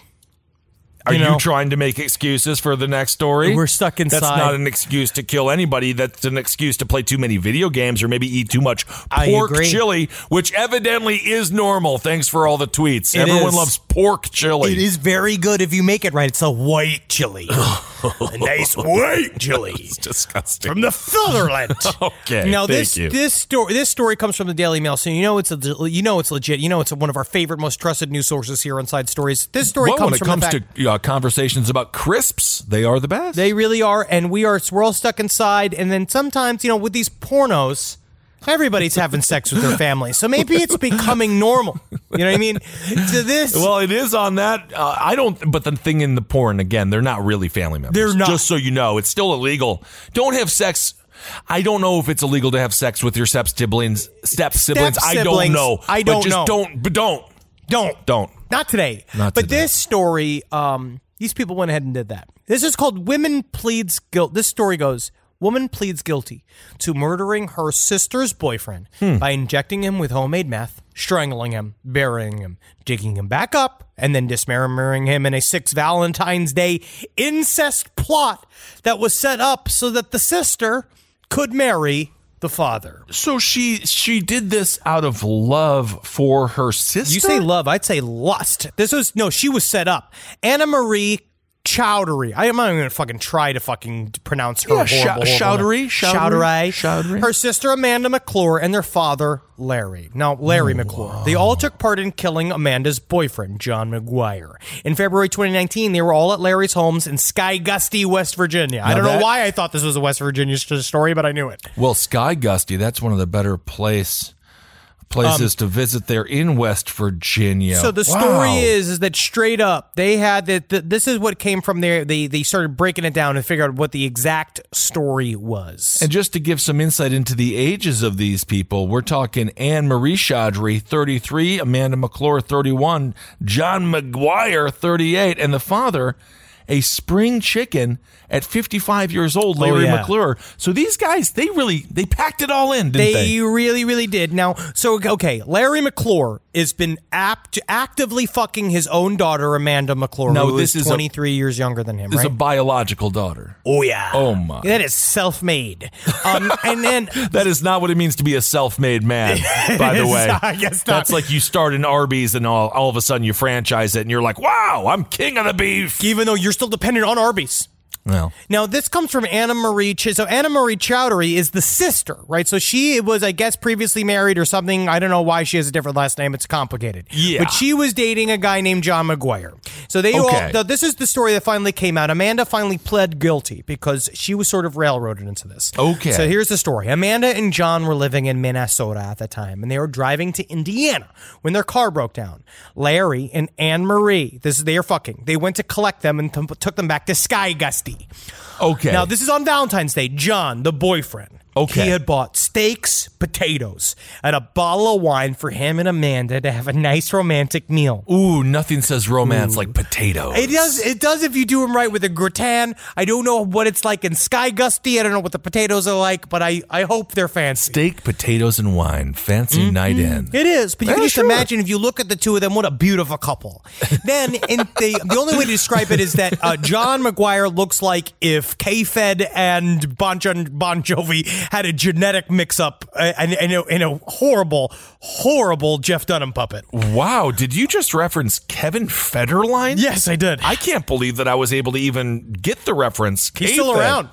Speaker 3: Are you,
Speaker 4: know,
Speaker 3: trying to make excuses for the next story?
Speaker 4: We're stuck inside.
Speaker 3: That's not an excuse to kill anybody. That's an excuse to play too many video games or maybe eat too much
Speaker 4: I
Speaker 3: pork
Speaker 4: agree.
Speaker 3: chili, which evidently is normal. Thanks for all the tweets.
Speaker 4: It
Speaker 3: Everyone
Speaker 4: is.
Speaker 3: loves pork chili.
Speaker 4: It is very good if you make it right. It's a white chili. A nice white chili.
Speaker 3: It's disgusting.
Speaker 4: From the fatherland.
Speaker 3: Okay,
Speaker 4: Now
Speaker 3: thank
Speaker 4: this
Speaker 3: you.
Speaker 4: this story this story comes from the Daily Mail, so you know it's a you know it's legit. You know it's one of our favorite, most trusted news sources here on Side Stories. This story
Speaker 3: well,
Speaker 4: comes
Speaker 3: when it
Speaker 4: from
Speaker 3: comes
Speaker 4: the fact
Speaker 3: to uh, conversations about crisps, they are the best.
Speaker 4: they really are, and we are we're all stuck inside. And then sometimes, you know, with these pornos, everybody's having sex with their family, so maybe it's becoming normal. You know what I mean? So this,
Speaker 3: Well, it is on that. Uh, I don't. But the thing in the porn, again, they're not really family members.
Speaker 4: They're not.
Speaker 3: Just so you know, it's still illegal. Don't have sex. I don't know if it's illegal to have sex with your step siblings. Step siblings. I don't
Speaker 4: siblings.
Speaker 3: know.
Speaker 4: I
Speaker 3: But
Speaker 4: don't
Speaker 3: just
Speaker 4: know.
Speaker 3: Don't. But don't.
Speaker 4: don't
Speaker 3: Don't.
Speaker 4: Not today.
Speaker 3: Not
Speaker 4: but
Speaker 3: today.
Speaker 4: this story, um, these people went ahead and did that. This is called Women Pleads Guilt. This story goes, woman pleads guilty to murdering her sister's boyfriend
Speaker 3: Hmm.
Speaker 4: by injecting him with homemade meth, strangling him, burying him, digging him back up, and then dismembering him in a six Valentine's Day incest plot that was set up so that the sister could marry the father.
Speaker 3: So she she did this out of love for her sister.
Speaker 4: You say love, I'd say lust. This was, no, she was set up. Anna Marie Chowdhury. I am not even going to fucking try to fucking pronounce her
Speaker 3: Yeah,
Speaker 4: horrible,
Speaker 3: Chou-
Speaker 4: horrible
Speaker 3: Chowdhury,
Speaker 4: name.
Speaker 3: Chowdhury,
Speaker 4: Chowdhury.
Speaker 3: Chowdhury.
Speaker 4: Her sister Amanda McClure and their father Larry. Now, Larry McClure. They all took part in killing Amanda's boyfriend, John McGuire. In February twenty nineteen, they were all at Larry's homes in Sky Gusty, West Virginia. I
Speaker 3: Now
Speaker 4: don't know
Speaker 3: that-
Speaker 4: why I thought this was a West Virginia st- story, but I knew it.
Speaker 3: Well, Sky Gusty, that's one of the better place places to visit there in West Virginia.
Speaker 4: Um, So the
Speaker 3: Wow.
Speaker 4: story is is that straight up they had that the, this is what came from there. They they started breaking it down and figured out what the exact story was.
Speaker 3: And just to give some insight into the ages of these people, we're talking Anne Marie Chaudry, thirty-three, Amanda McClure, thirty-one, John McGuire, thirty-eight, and the father, a spring chicken at fifty-five years old, Larry
Speaker 4: yeah.
Speaker 3: McClure. So these guys, they really, they packed it all in, didn't
Speaker 4: They,
Speaker 3: they?
Speaker 4: really, really did. Now, so okay, Larry McClure has been apt, actively fucking his own daughter, Amanda McClure,
Speaker 3: No,
Speaker 4: who
Speaker 3: this
Speaker 4: is
Speaker 3: is a-
Speaker 4: twenty-three years younger than him.
Speaker 3: This is
Speaker 4: right?
Speaker 3: a biological daughter.
Speaker 4: oh yeah.
Speaker 3: Oh, my.
Speaker 4: That is self-made. Um, and then
Speaker 3: That is not what it means to be a self-made man, by the way.
Speaker 4: I guess not.
Speaker 3: That's like you start in Arby's and all, all of a sudden you franchise it and you're like, wow, I'm king of the beef.
Speaker 4: even though you're still dependent on Arby's.
Speaker 3: Well,
Speaker 4: Now, this comes from Anna Marie. Ch- so, Anna Marie Chowdhury is the sister, right? So, she was, I guess, previously married or something. I don't know why she has a different last name. It's complicated.
Speaker 3: Yeah.
Speaker 4: But she was dating a guy named John McGuire. So, they
Speaker 3: Okay.
Speaker 4: all, th- this is the story that finally came out. Amanda finally pled guilty because she was sort of railroaded into this.
Speaker 3: Okay.
Speaker 4: So, here's the story. Amanda and John were living in Minnesota at the time, and they were driving to Indiana when their car broke down. Larry and Anne Marie, this is they are fucking. They went to collect them and t- took them back to Sky Gusty.
Speaker 3: okay.
Speaker 4: Now, this is on Valentine's Day. John, the boyfriend,
Speaker 3: Okay.
Speaker 4: he had bought steaks, potatoes, and a bottle of wine for him and Amanda to have a nice romantic meal.
Speaker 3: Ooh, nothing says romance like potatoes.
Speaker 4: It does. It does if you do them right with a gratin. I don't know what it's like in Sky Gusty. I don't know what the potatoes are like, but I, I hope they're fancy.
Speaker 3: Steak, potatoes, and wine. Fancy night in.
Speaker 4: It is, but you
Speaker 3: Yeah,
Speaker 4: can just
Speaker 3: sure.
Speaker 4: imagine if you look at the two of them, what a beautiful couple. Then, in the the only way to describe it is that uh, John McGuire looks like if K-Fed and Bon, jo- bon Jovi had a genetic mix-up uh, and in, a, in a horrible, horrible Jeff Dunham puppet.
Speaker 3: Wow, did you just reference Kevin Federline?
Speaker 4: Yes, I did.
Speaker 3: I can't believe that I was able to even get the reference.
Speaker 4: He's still
Speaker 3: K-Fed.
Speaker 4: around.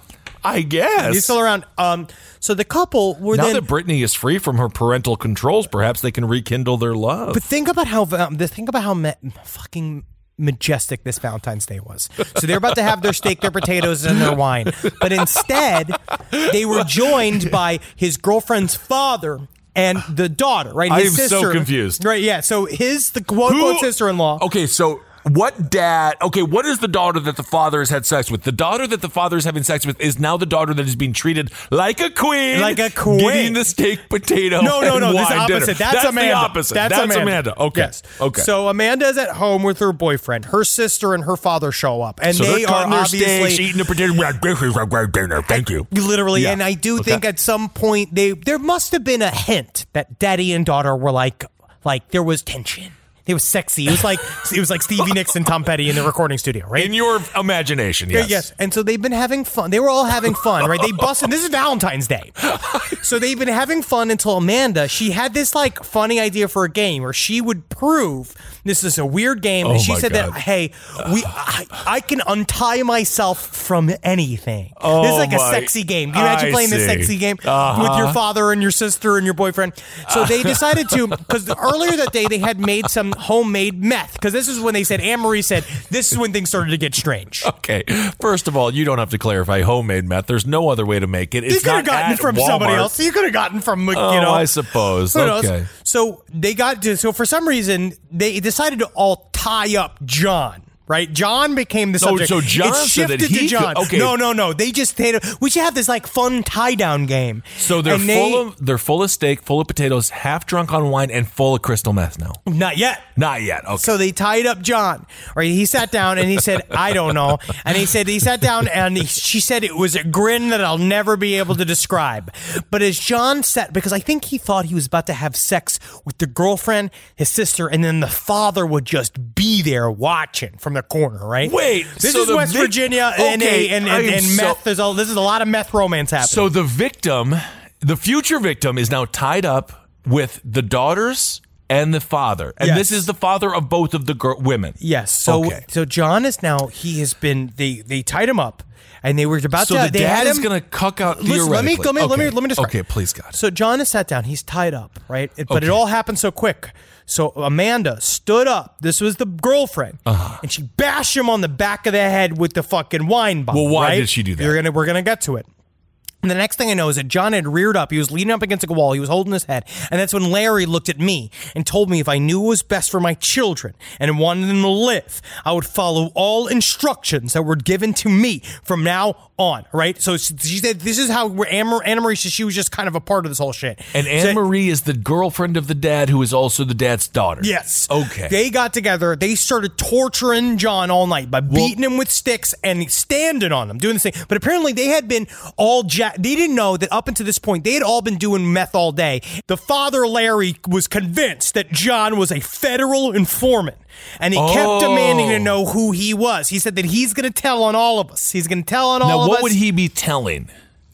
Speaker 3: I guess.
Speaker 4: He's still around. Um, so the couple were
Speaker 3: now
Speaker 4: then.
Speaker 3: that Brittany is free from her parental controls, perhaps they can rekindle their love.
Speaker 4: But think about how um, think about how me- fucking majestic this Valentine's Day was. So they're about to have their steak, their potatoes, and their wine. But instead, they were joined by his girlfriend's father and the daughter, right?
Speaker 3: I
Speaker 4: His
Speaker 3: am
Speaker 4: sister,
Speaker 3: so confused.
Speaker 4: Right, yeah. So his, the quote-unquote sister-in-law.
Speaker 3: Okay, so what dad, okay, what is the daughter that the father has had sex with? The daughter that the father is having sex with is now the daughter that is being treated like a queen.
Speaker 4: Like a queen.
Speaker 3: Getting the steak, potato,
Speaker 4: No, no,
Speaker 3: and
Speaker 4: no. This is
Speaker 3: wine
Speaker 4: opposite.
Speaker 3: dinner.
Speaker 4: That's,
Speaker 3: That's
Speaker 4: Amanda.
Speaker 3: the opposite.
Speaker 4: That's,
Speaker 3: That's
Speaker 4: Amanda.
Speaker 3: Amanda. Okay.
Speaker 4: Yes.
Speaker 3: Okay.
Speaker 4: So Amanda's at home with her boyfriend. Her sister and her father show up, and
Speaker 3: So
Speaker 4: they
Speaker 3: they're
Speaker 4: are
Speaker 3: cutting their
Speaker 4: obviously
Speaker 3: steaks, eating the potato. This is a great dinner. Thank you.
Speaker 4: literally.
Speaker 3: Yeah.
Speaker 4: And I do
Speaker 3: Okay.
Speaker 4: think at some point they there must have been a hint that daddy and daughter were like like there was tension. It was sexy. It was like it was like Stevie Nicks and Tom Petty in the recording studio, right?
Speaker 3: In your imagination, yes.
Speaker 4: Yes. And so they've been having fun. They were all having fun, right? They busted. This is Valentine's Day. So they've been having fun until Amanda, she had this like funny idea for a game where she would prove this is a weird game.
Speaker 3: Oh
Speaker 4: and she
Speaker 3: my
Speaker 4: said
Speaker 3: God.
Speaker 4: that, hey, we I, I can untie myself from anything.
Speaker 3: Oh
Speaker 4: this is like a
Speaker 3: my-
Speaker 4: sexy game. Can you imagine
Speaker 3: I
Speaker 4: playing this
Speaker 3: see.
Speaker 4: sexy game
Speaker 3: Uh-huh.
Speaker 4: with your father and your sister and your boyfriend? So they decided to, because earlier that day they had made some homemade meth, because this is when they said, Anne-Marie said, this is when things started to get strange.
Speaker 3: Okay. First of all, you don't have to clarify homemade meth. There's no other way to make it. It's
Speaker 4: You could have
Speaker 3: not
Speaker 4: gotten
Speaker 3: at
Speaker 4: from
Speaker 3: Walmart.
Speaker 4: somebody else. You could have gotten from, you
Speaker 3: Oh,
Speaker 4: know.
Speaker 3: I suppose.
Speaker 4: Who knows?
Speaker 3: Okay.
Speaker 4: So they got to, so for some reason, they decided to all tie up John. Right, John became the
Speaker 3: So-
Speaker 4: subject.
Speaker 3: so John
Speaker 4: it
Speaker 3: said
Speaker 4: shifted
Speaker 3: that he
Speaker 4: to John.
Speaker 3: could- okay.
Speaker 4: No, no, no. They just they, we should have this like fun tie down game.
Speaker 3: So they're
Speaker 4: And
Speaker 3: full
Speaker 4: they-
Speaker 3: of they're full of steak, full of potatoes, half drunk on wine, and full of crystal meth now.
Speaker 4: not yet.
Speaker 3: Not yet. Okay.
Speaker 4: So they tied up John. Right, he sat down and he said, "I don't know." And he said he sat down and he, she said it was a grin that I'll never be able to describe. But as John sat, because I think he thought he was about to have sex with the girlfriend, his sister, and then the father would just be there watching from the corner. Right.
Speaker 3: Wait,
Speaker 4: this
Speaker 3: so
Speaker 4: is
Speaker 3: the
Speaker 4: West
Speaker 3: vic-
Speaker 4: Virginia and
Speaker 3: Okay,
Speaker 4: and,
Speaker 3: I
Speaker 4: and,
Speaker 3: am
Speaker 4: and
Speaker 3: so-
Speaker 4: meth. There's all this is a lot of meth romance happening.
Speaker 3: So the victim, the future victim, is now tied up with the daughters and the father, and
Speaker 4: Yes.
Speaker 3: this is the father of both of the gir- women.
Speaker 4: Yes. So
Speaker 3: Okay.
Speaker 4: so John is now he has been they they tied him up and they were about
Speaker 3: So
Speaker 4: to
Speaker 3: the
Speaker 4: they
Speaker 3: dad
Speaker 4: had
Speaker 3: is
Speaker 4: him,
Speaker 3: going to cuck out
Speaker 4: Listen, let me
Speaker 3: theoretically.
Speaker 4: let me let me
Speaker 3: Okay.
Speaker 4: let me describe.
Speaker 3: Okay, please, God.
Speaker 4: So John is sat down. He's tied up, right? It- But it
Speaker 3: Okay.
Speaker 4: all happened so quick. So Amanda stood up. This was the girlfriend,
Speaker 3: Uh-huh.
Speaker 4: and she bashed him on the back of the head with the fucking wine bottle.
Speaker 3: Well, why
Speaker 4: right?
Speaker 3: did she do that?
Speaker 4: We're gonna we're gonna get to it. And the next thing I know is that John had reared up. He was leaning up against a wall. He was holding his head. And that's when Larry looked at me and told me if I knew it was best for my children and wanted them to live, I would follow all instructions that were given to me from now on, right? So she said, this is how we're, Anne Marie, she was just kind of a part of this whole shit.
Speaker 3: And
Speaker 4: So-
Speaker 3: Anne Marie is the girlfriend of the dad, who is also the dad's daughter.
Speaker 4: Yes.
Speaker 3: Okay.
Speaker 4: They got together. They started torturing John all night by beating him with sticks and standing on him, doing this thing. But apparently they had been all ja- they didn't know that up until this point, they had all been doing meth all day. The father, Larry, was convinced that John was a federal informant. And he kept
Speaker 3: Oh.
Speaker 4: demanding to know who he was. He said that he's going to tell on all of us. He's going to tell on all
Speaker 3: now,
Speaker 4: of
Speaker 3: what
Speaker 4: us.
Speaker 3: would he be telling?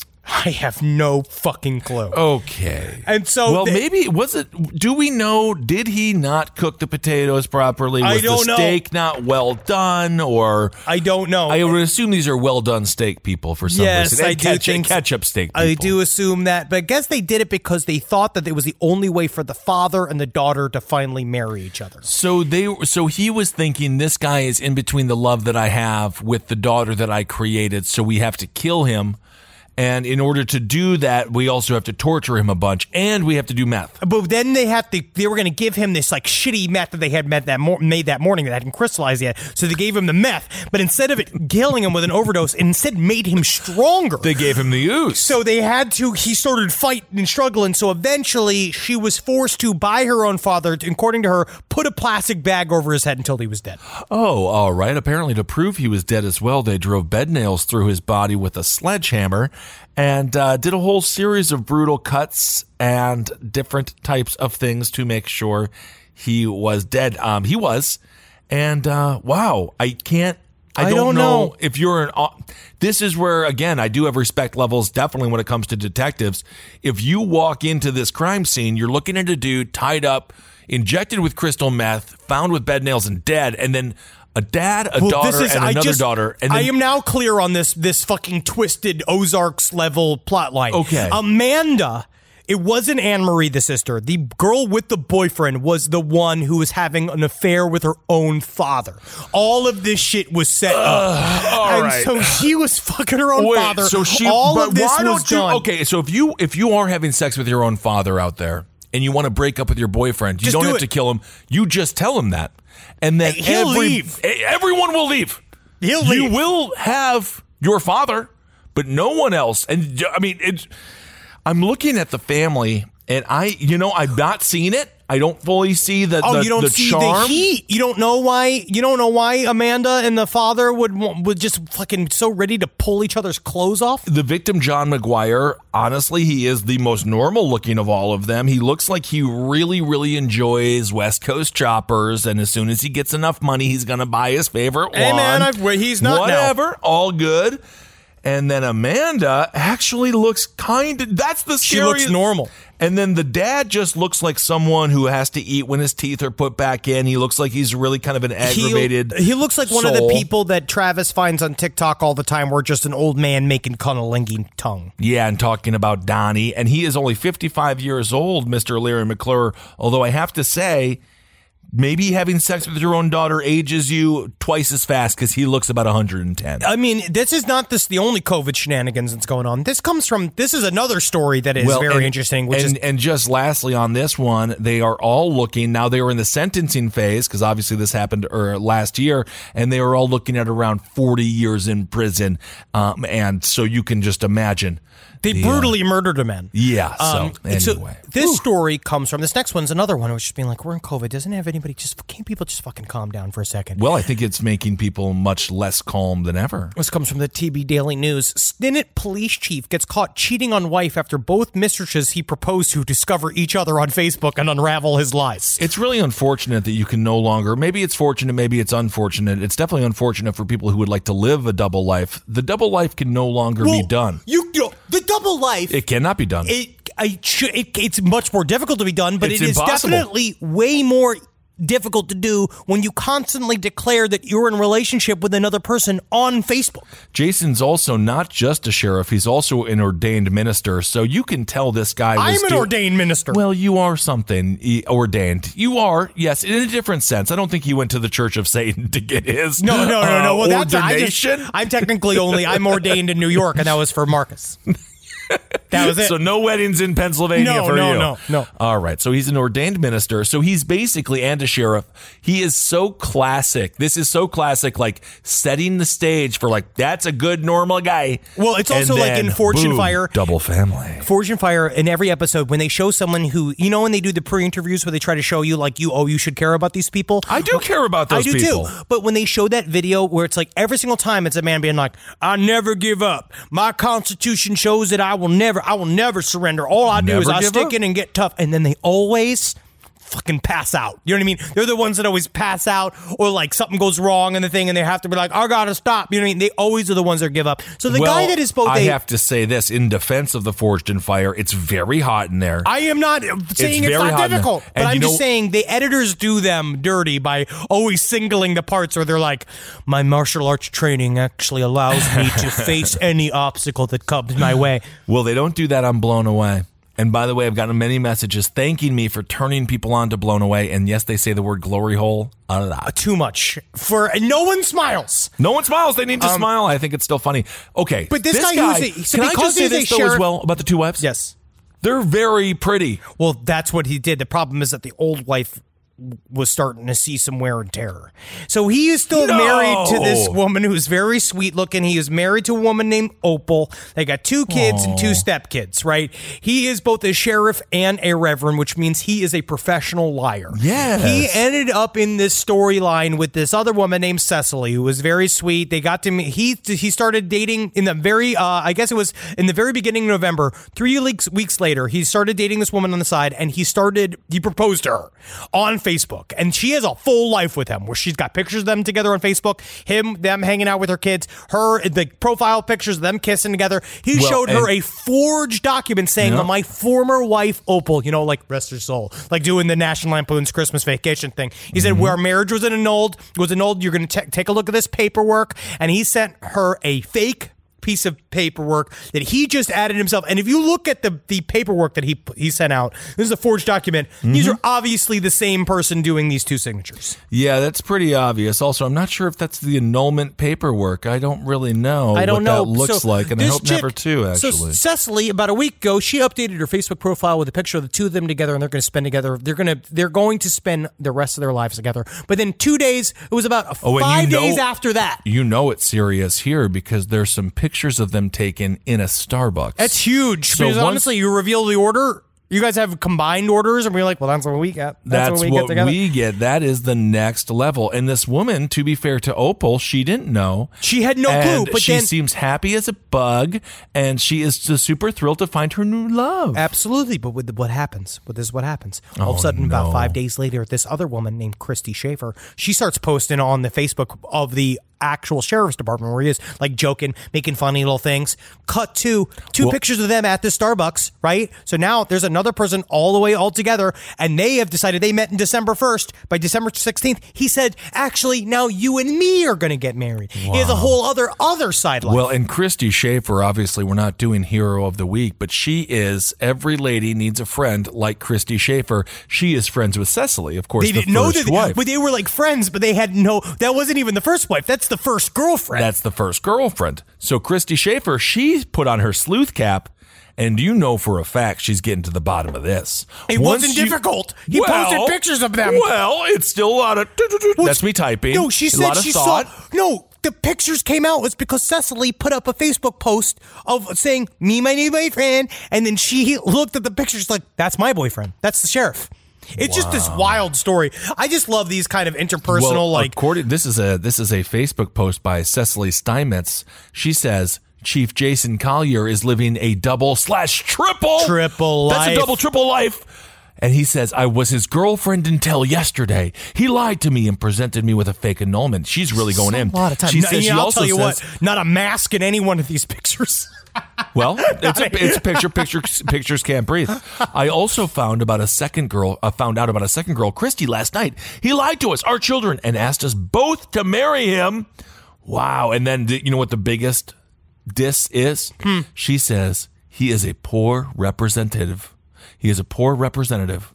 Speaker 4: I have no fucking clue.
Speaker 3: Okay.
Speaker 4: And so
Speaker 3: well,
Speaker 4: they-
Speaker 3: maybe was it? Do we know? Did he not cook the potatoes properly? Was
Speaker 4: I don't
Speaker 3: the
Speaker 4: know.
Speaker 3: steak not well done? Or
Speaker 4: I don't know.
Speaker 3: I would assume these are well done steak people for some
Speaker 4: Yes,
Speaker 3: reason.
Speaker 4: I
Speaker 3: And
Speaker 4: do
Speaker 3: ketchup,
Speaker 4: think-
Speaker 3: ketchup steak people.
Speaker 4: I do assume that, but I guess they did it because they thought that it was the only way for the father and the daughter to finally marry each other.
Speaker 3: So they, so he was thinking this guy is in between the love that I have with the daughter that I created, so we have to kill him. And in order to do that, we also have to torture him a bunch, and we have to do meth.
Speaker 4: But then they have to. They were going to give him this like shitty meth that they had met that mor- made that morning that hadn't crystallized yet. So they gave him the meth, but instead of it killing him with an overdose, it instead made him stronger.
Speaker 3: They gave him the ooze.
Speaker 4: So they had to, he started fighting and struggling. So eventually she was forced to, by her own father, according to her, put a plastic bag over his head until he was dead.
Speaker 3: Oh, all right. Apparently, to prove he was dead as well, they drove bed nails through his body with a sledgehammer and uh, did a whole series of brutal cuts and different types of things to make sure he was dead. Um, he was. And uh, wow, I can't. I don't,
Speaker 4: I don't
Speaker 3: know,
Speaker 4: know.
Speaker 3: if you're an. This is where, again, I do have respect levels definitely when it comes to detectives. If you walk into this crime scene, you're looking at a dude tied up, injected with crystal meth, found with bed nails and dead, and then A dad, a
Speaker 4: Well,
Speaker 3: daughter,
Speaker 4: this is-
Speaker 3: and
Speaker 4: I
Speaker 3: another
Speaker 4: just-
Speaker 3: daughter. And
Speaker 4: I
Speaker 3: then,
Speaker 4: am now clear on this this fucking twisted Ozarks level plotline.
Speaker 3: Okay.
Speaker 4: Amanda, it wasn't Anne Marie, the sister. The girl with the boyfriend was the one who was having an affair with her own father. All of this shit was set up.
Speaker 3: all
Speaker 4: and
Speaker 3: right.
Speaker 4: so she was fucking her own
Speaker 3: Wait,
Speaker 4: father.
Speaker 3: so she,
Speaker 4: All
Speaker 3: but
Speaker 4: of this
Speaker 3: why
Speaker 4: was
Speaker 3: don't you,
Speaker 4: done.
Speaker 3: Okay, so if you if you are having sex with your own father out there and you want to break up with your boyfriend, you
Speaker 4: Just
Speaker 3: don't
Speaker 4: do
Speaker 3: have
Speaker 4: it.
Speaker 3: to kill him. You just tell him that, and then
Speaker 4: He'll
Speaker 3: every,
Speaker 4: leave.
Speaker 3: everyone will leave.
Speaker 4: He'll
Speaker 3: You
Speaker 4: leave.
Speaker 3: will have your father, but no one else. And I mean, it's. I'm looking at the family, and I, you know, I've not seen it. I don't fully see the
Speaker 4: Oh,
Speaker 3: the,
Speaker 4: you don't
Speaker 3: the
Speaker 4: see
Speaker 3: charm.
Speaker 4: the heat. You don't know why. You don't know why Amanda and the father would would just fucking so ready to pull each other's clothes off.
Speaker 3: The victim, John McGuire, honestly, he is the most normal looking of all of them. He looks like he really, really enjoys West Coast choppers, and as soon as he gets enough money, he's going to buy his favorite
Speaker 4: Hey,
Speaker 3: one.
Speaker 4: man, I've- well, he's not now.
Speaker 3: Whatever, all good. And then Amanda actually looks kind of, that's the
Speaker 4: She
Speaker 3: scariest.
Speaker 4: looks normal.
Speaker 3: And then the dad just looks like someone who has to eat when his teeth are put back in. He looks like he's really kind of an aggravated
Speaker 4: He, he looks like one of the
Speaker 3: soul.
Speaker 4: people that Travis finds on TikTok all the time, where just an old man making cunnilingus tongue.
Speaker 3: Yeah, and talking about Donnie. And he is only fifty-five years old, Mister Larry McClure. Although I have to say, maybe having sex with your own daughter ages you twice as fast because he looks about one hundred ten.
Speaker 4: I mean, this is not this the only COVID shenanigans that's going on. This comes from, this is another story that is
Speaker 3: Well,
Speaker 4: very
Speaker 3: and-
Speaker 4: interesting, which
Speaker 3: and,
Speaker 4: is
Speaker 3: and just lastly on this one, they are all looking now. They were in the sentencing phase because obviously this happened er, last year, and they were all looking at around forty years in prison. Um, and so you can just imagine.
Speaker 4: they
Speaker 3: the, uh,
Speaker 4: brutally murdered a man.
Speaker 3: Yeah. So
Speaker 4: Um, and so
Speaker 3: anyway,
Speaker 4: this story comes from, this next one's another one, which is being like, we're in COVID. Doesn't have anybody just, can't people just fucking calm down for a second?
Speaker 3: well, I think it's making people much less calm than ever.
Speaker 4: This comes from the T B Daily News. Stinnett police chief gets caught cheating on wife after both mistresses he proposed to discover each other on Facebook and unravel his lies.
Speaker 3: It's really unfortunate that you can no longer, maybe it's fortunate, maybe it's unfortunate. It's definitely unfortunate for people who would like to live a double life. The double life can no longer be
Speaker 4: Well,
Speaker 3: done.
Speaker 4: You, you know, the double life.
Speaker 3: It cannot be done.
Speaker 4: It, I should, it, it's much more difficult to be done, but
Speaker 3: It's
Speaker 4: it is
Speaker 3: impossible.
Speaker 4: definitely way more difficult to do when you constantly declare that you're in a relationship with another person on Facebook.
Speaker 3: Jason's also not just a sheriff, he's also an ordained minister. So you can tell this guy was
Speaker 4: I'm an
Speaker 3: do-
Speaker 4: ordained minister.
Speaker 3: Well, you are something e- ordained. You are, yes, in a different sense. I don't think he went to the Church of Satan to get his
Speaker 4: no, no, no, no.
Speaker 3: uh,
Speaker 4: Well, that's I just,
Speaker 3: ordination.
Speaker 4: I'm technically only I'm ordained in New York, and that was for Marcus. That was it.
Speaker 3: So no weddings in Pennsylvania
Speaker 4: No,
Speaker 3: for
Speaker 4: no,
Speaker 3: you.
Speaker 4: no, no.
Speaker 3: All right. So he's an ordained minister. So he's basically, and a sheriff. He is so classic. This is so classic, like setting the stage for like, that's a good normal guy.
Speaker 4: Well, it's
Speaker 3: And
Speaker 4: also like
Speaker 3: then,
Speaker 4: in Fortune
Speaker 3: boom,
Speaker 4: Fire.
Speaker 3: double family.
Speaker 4: Fortune Fire, in every episode, when they show someone who, you know, when they do the pre-interviews where they try to show you, like, you, oh, you should care about these people.
Speaker 3: I do care about those
Speaker 4: I do
Speaker 3: people.
Speaker 4: too. But when they show that video where it's like every single time it's a man being like, I never give up. My constitution shows that I will never, I will never surrender. All I do
Speaker 3: Never
Speaker 4: is I
Speaker 3: give
Speaker 4: stick
Speaker 3: up?
Speaker 4: in and get tough. And then they always fucking pass out. You know what I mean? They're the ones that always pass out, or like something goes wrong in the thing and they have to be like, I gotta stop. You know what I mean? They always are the ones that give up. So the
Speaker 3: well,
Speaker 4: guy that is both
Speaker 3: I
Speaker 4: a,
Speaker 3: have to say this in defense of the Forged in Fire, it's very hot in there.
Speaker 4: I am not saying it's,
Speaker 3: very
Speaker 4: not
Speaker 3: hot in
Speaker 4: difficult,
Speaker 3: there.
Speaker 4: but
Speaker 3: And
Speaker 4: I'm
Speaker 3: you
Speaker 4: just
Speaker 3: know-
Speaker 4: saying the editors do them dirty by always singling the parts where they're like, my martial arts training actually allows me to face any obstacle that comes my way.
Speaker 3: Well, they don't do that on Blown Away. And by the way, I've gotten many messages thanking me for turning people on to Blown Away. And yes, they say the word glory hole a lot.
Speaker 4: Too much. For and no one smiles.
Speaker 3: No one smiles. They need to smile. I think it's still funny. Okay.
Speaker 4: Um, But this guy who's a- so
Speaker 3: can I
Speaker 4: because
Speaker 3: just say
Speaker 4: he's a
Speaker 3: this, though,
Speaker 4: sheriff-
Speaker 3: as well, about the two wives?
Speaker 4: Yes.
Speaker 3: They're very pretty.
Speaker 4: Well, that's what he did. The problem is that the old wife was starting to see some wear and tear. So he is still
Speaker 3: No.
Speaker 4: married to this woman who's very sweet looking. He is married to a woman named Opal. They got two kids and two stepkids, right? He is both a sheriff and a reverend, which means he is a professional liar.
Speaker 3: Yes.
Speaker 4: He ended up in this storyline with this other woman named Cecily, who was very sweet. They got to meet, he, he started dating in the very, uh, I guess it was in the very beginning of November. Three weeks, weeks later, he started dating this woman on the side, and he started, he proposed to her on Facebook. Facebook, and she has a full life with him where she's got pictures of them together on Facebook, him, them hanging out with her kids, her, the profile pictures of them kissing together. He
Speaker 3: Well,
Speaker 4: showed her
Speaker 3: and-
Speaker 4: a forged document saying,
Speaker 3: Yeah.
Speaker 4: my former wife, Opal, you know, like rest her soul, like doing the National Lampoon's Christmas Vacation thing. He said,
Speaker 3: Mm-hmm.
Speaker 4: where marriage was annulled, was annulled, you're going to take a look at this paperwork. And he sent her a fake piece of paperwork that he just added himself. And if you look at the the paperwork that he he sent out, this is a forged document.
Speaker 3: Mm-hmm.
Speaker 4: These are obviously the same person doing these two signatures.
Speaker 3: Yeah, that's pretty obvious. Also, I'm not sure if that's the annulment paperwork. I don't really know
Speaker 4: I don't
Speaker 3: what
Speaker 4: know
Speaker 3: that looks
Speaker 4: So
Speaker 3: like, and I
Speaker 4: this
Speaker 3: hope
Speaker 4: chick-
Speaker 3: never to, actually.
Speaker 4: So Cecily, about a week ago, she updated her Facebook profile with a picture of the two of them together, and they're going to spend together. They're going to they're going to spend the rest of their lives together. But then two days, it was about
Speaker 3: Oh, and
Speaker 4: five
Speaker 3: you know-
Speaker 4: days after that.
Speaker 3: You know it's serious here because there's some pictures of them taken in a Starbucks.
Speaker 4: That's huge.
Speaker 3: So
Speaker 4: because
Speaker 3: once-
Speaker 4: honestly, you reveal the order. You guys have combined orders, and we're like, well, that's what we get. That's,
Speaker 3: That's
Speaker 4: what we
Speaker 3: what
Speaker 4: get together.
Speaker 3: we get. That is the next level. And this woman, to be fair to Opal, she didn't know.
Speaker 4: She had no
Speaker 3: And
Speaker 4: clue, but
Speaker 3: she
Speaker 4: then-
Speaker 3: seems happy as a bug, and she is just super thrilled to find her new love.
Speaker 4: Absolutely, but with the, what happens? But this is what happens. All of
Speaker 3: Oh,
Speaker 4: a sudden, about
Speaker 3: no.
Speaker 4: five days later, this other woman named Christy Schaefer, she starts posting on the Facebook of the actual sheriff's department where he is, like joking, making funny little things. Cut to two
Speaker 3: Well-
Speaker 4: pictures of them at the Starbucks, right? So now there's another person all the way all together, and they have decided they met in December first. By December sixteenth, he said, actually, now you and me are going to get married. He has a whole other other side life.
Speaker 3: Well, and Christy Schaefer, obviously, we're not doing Hero of the Week, but she is, every lady needs a friend like Christy Schaefer. She is friends with Cecily, of course,
Speaker 4: they
Speaker 3: the
Speaker 4: didn't know
Speaker 3: first
Speaker 4: that,
Speaker 3: wife.
Speaker 4: but they were like friends, but they had no, that wasn't even the first wife. That's the first girlfriend.
Speaker 3: That's the first girlfriend. So Christy Schaefer, she put on her sleuth cap, and you know for a fact she's getting to the bottom of this.
Speaker 4: It
Speaker 3: Once
Speaker 4: wasn't
Speaker 3: you-
Speaker 4: difficult. He
Speaker 3: Well,
Speaker 4: posted pictures of them.
Speaker 3: Well, it's still a lot of. That's me typing.
Speaker 4: No, she
Speaker 3: a
Speaker 4: said
Speaker 3: lot of
Speaker 4: she
Speaker 3: thought.
Speaker 4: saw. No, the pictures came out was because Cecily put up a Facebook post of saying, me, my new boyfriend. And then she looked at the pictures like, that's my boyfriend. That's the sheriff. It's just this wild story. I just love these kind of interpersonal,
Speaker 3: Well,
Speaker 4: like.
Speaker 3: according, this is a this is a Facebook post by Cecily Steinmetz. She says Chief Jason Collier is living a double slash triple
Speaker 4: Triple
Speaker 3: That's
Speaker 4: life.
Speaker 3: a double triple life. And he says, I was his girlfriend until yesterday. He lied to me and presented me with a fake annulment. She's really going in.
Speaker 4: A lot of time.
Speaker 3: She
Speaker 4: No,
Speaker 3: says
Speaker 4: yeah,
Speaker 3: she
Speaker 4: I'll
Speaker 3: also
Speaker 4: tell you
Speaker 3: says,
Speaker 4: what, not a mask in any one of these pictures.
Speaker 3: well, it's a, it's a picture. Picture pictures can't breathe. I also found about a second girl. Uh, found out about a second girl, Christy, last night. He lied to us, our children, and asked us both to marry him. Wow! And then you know what the biggest diss is?
Speaker 4: Hmm.
Speaker 3: She says he is a poor representative. He is a poor representative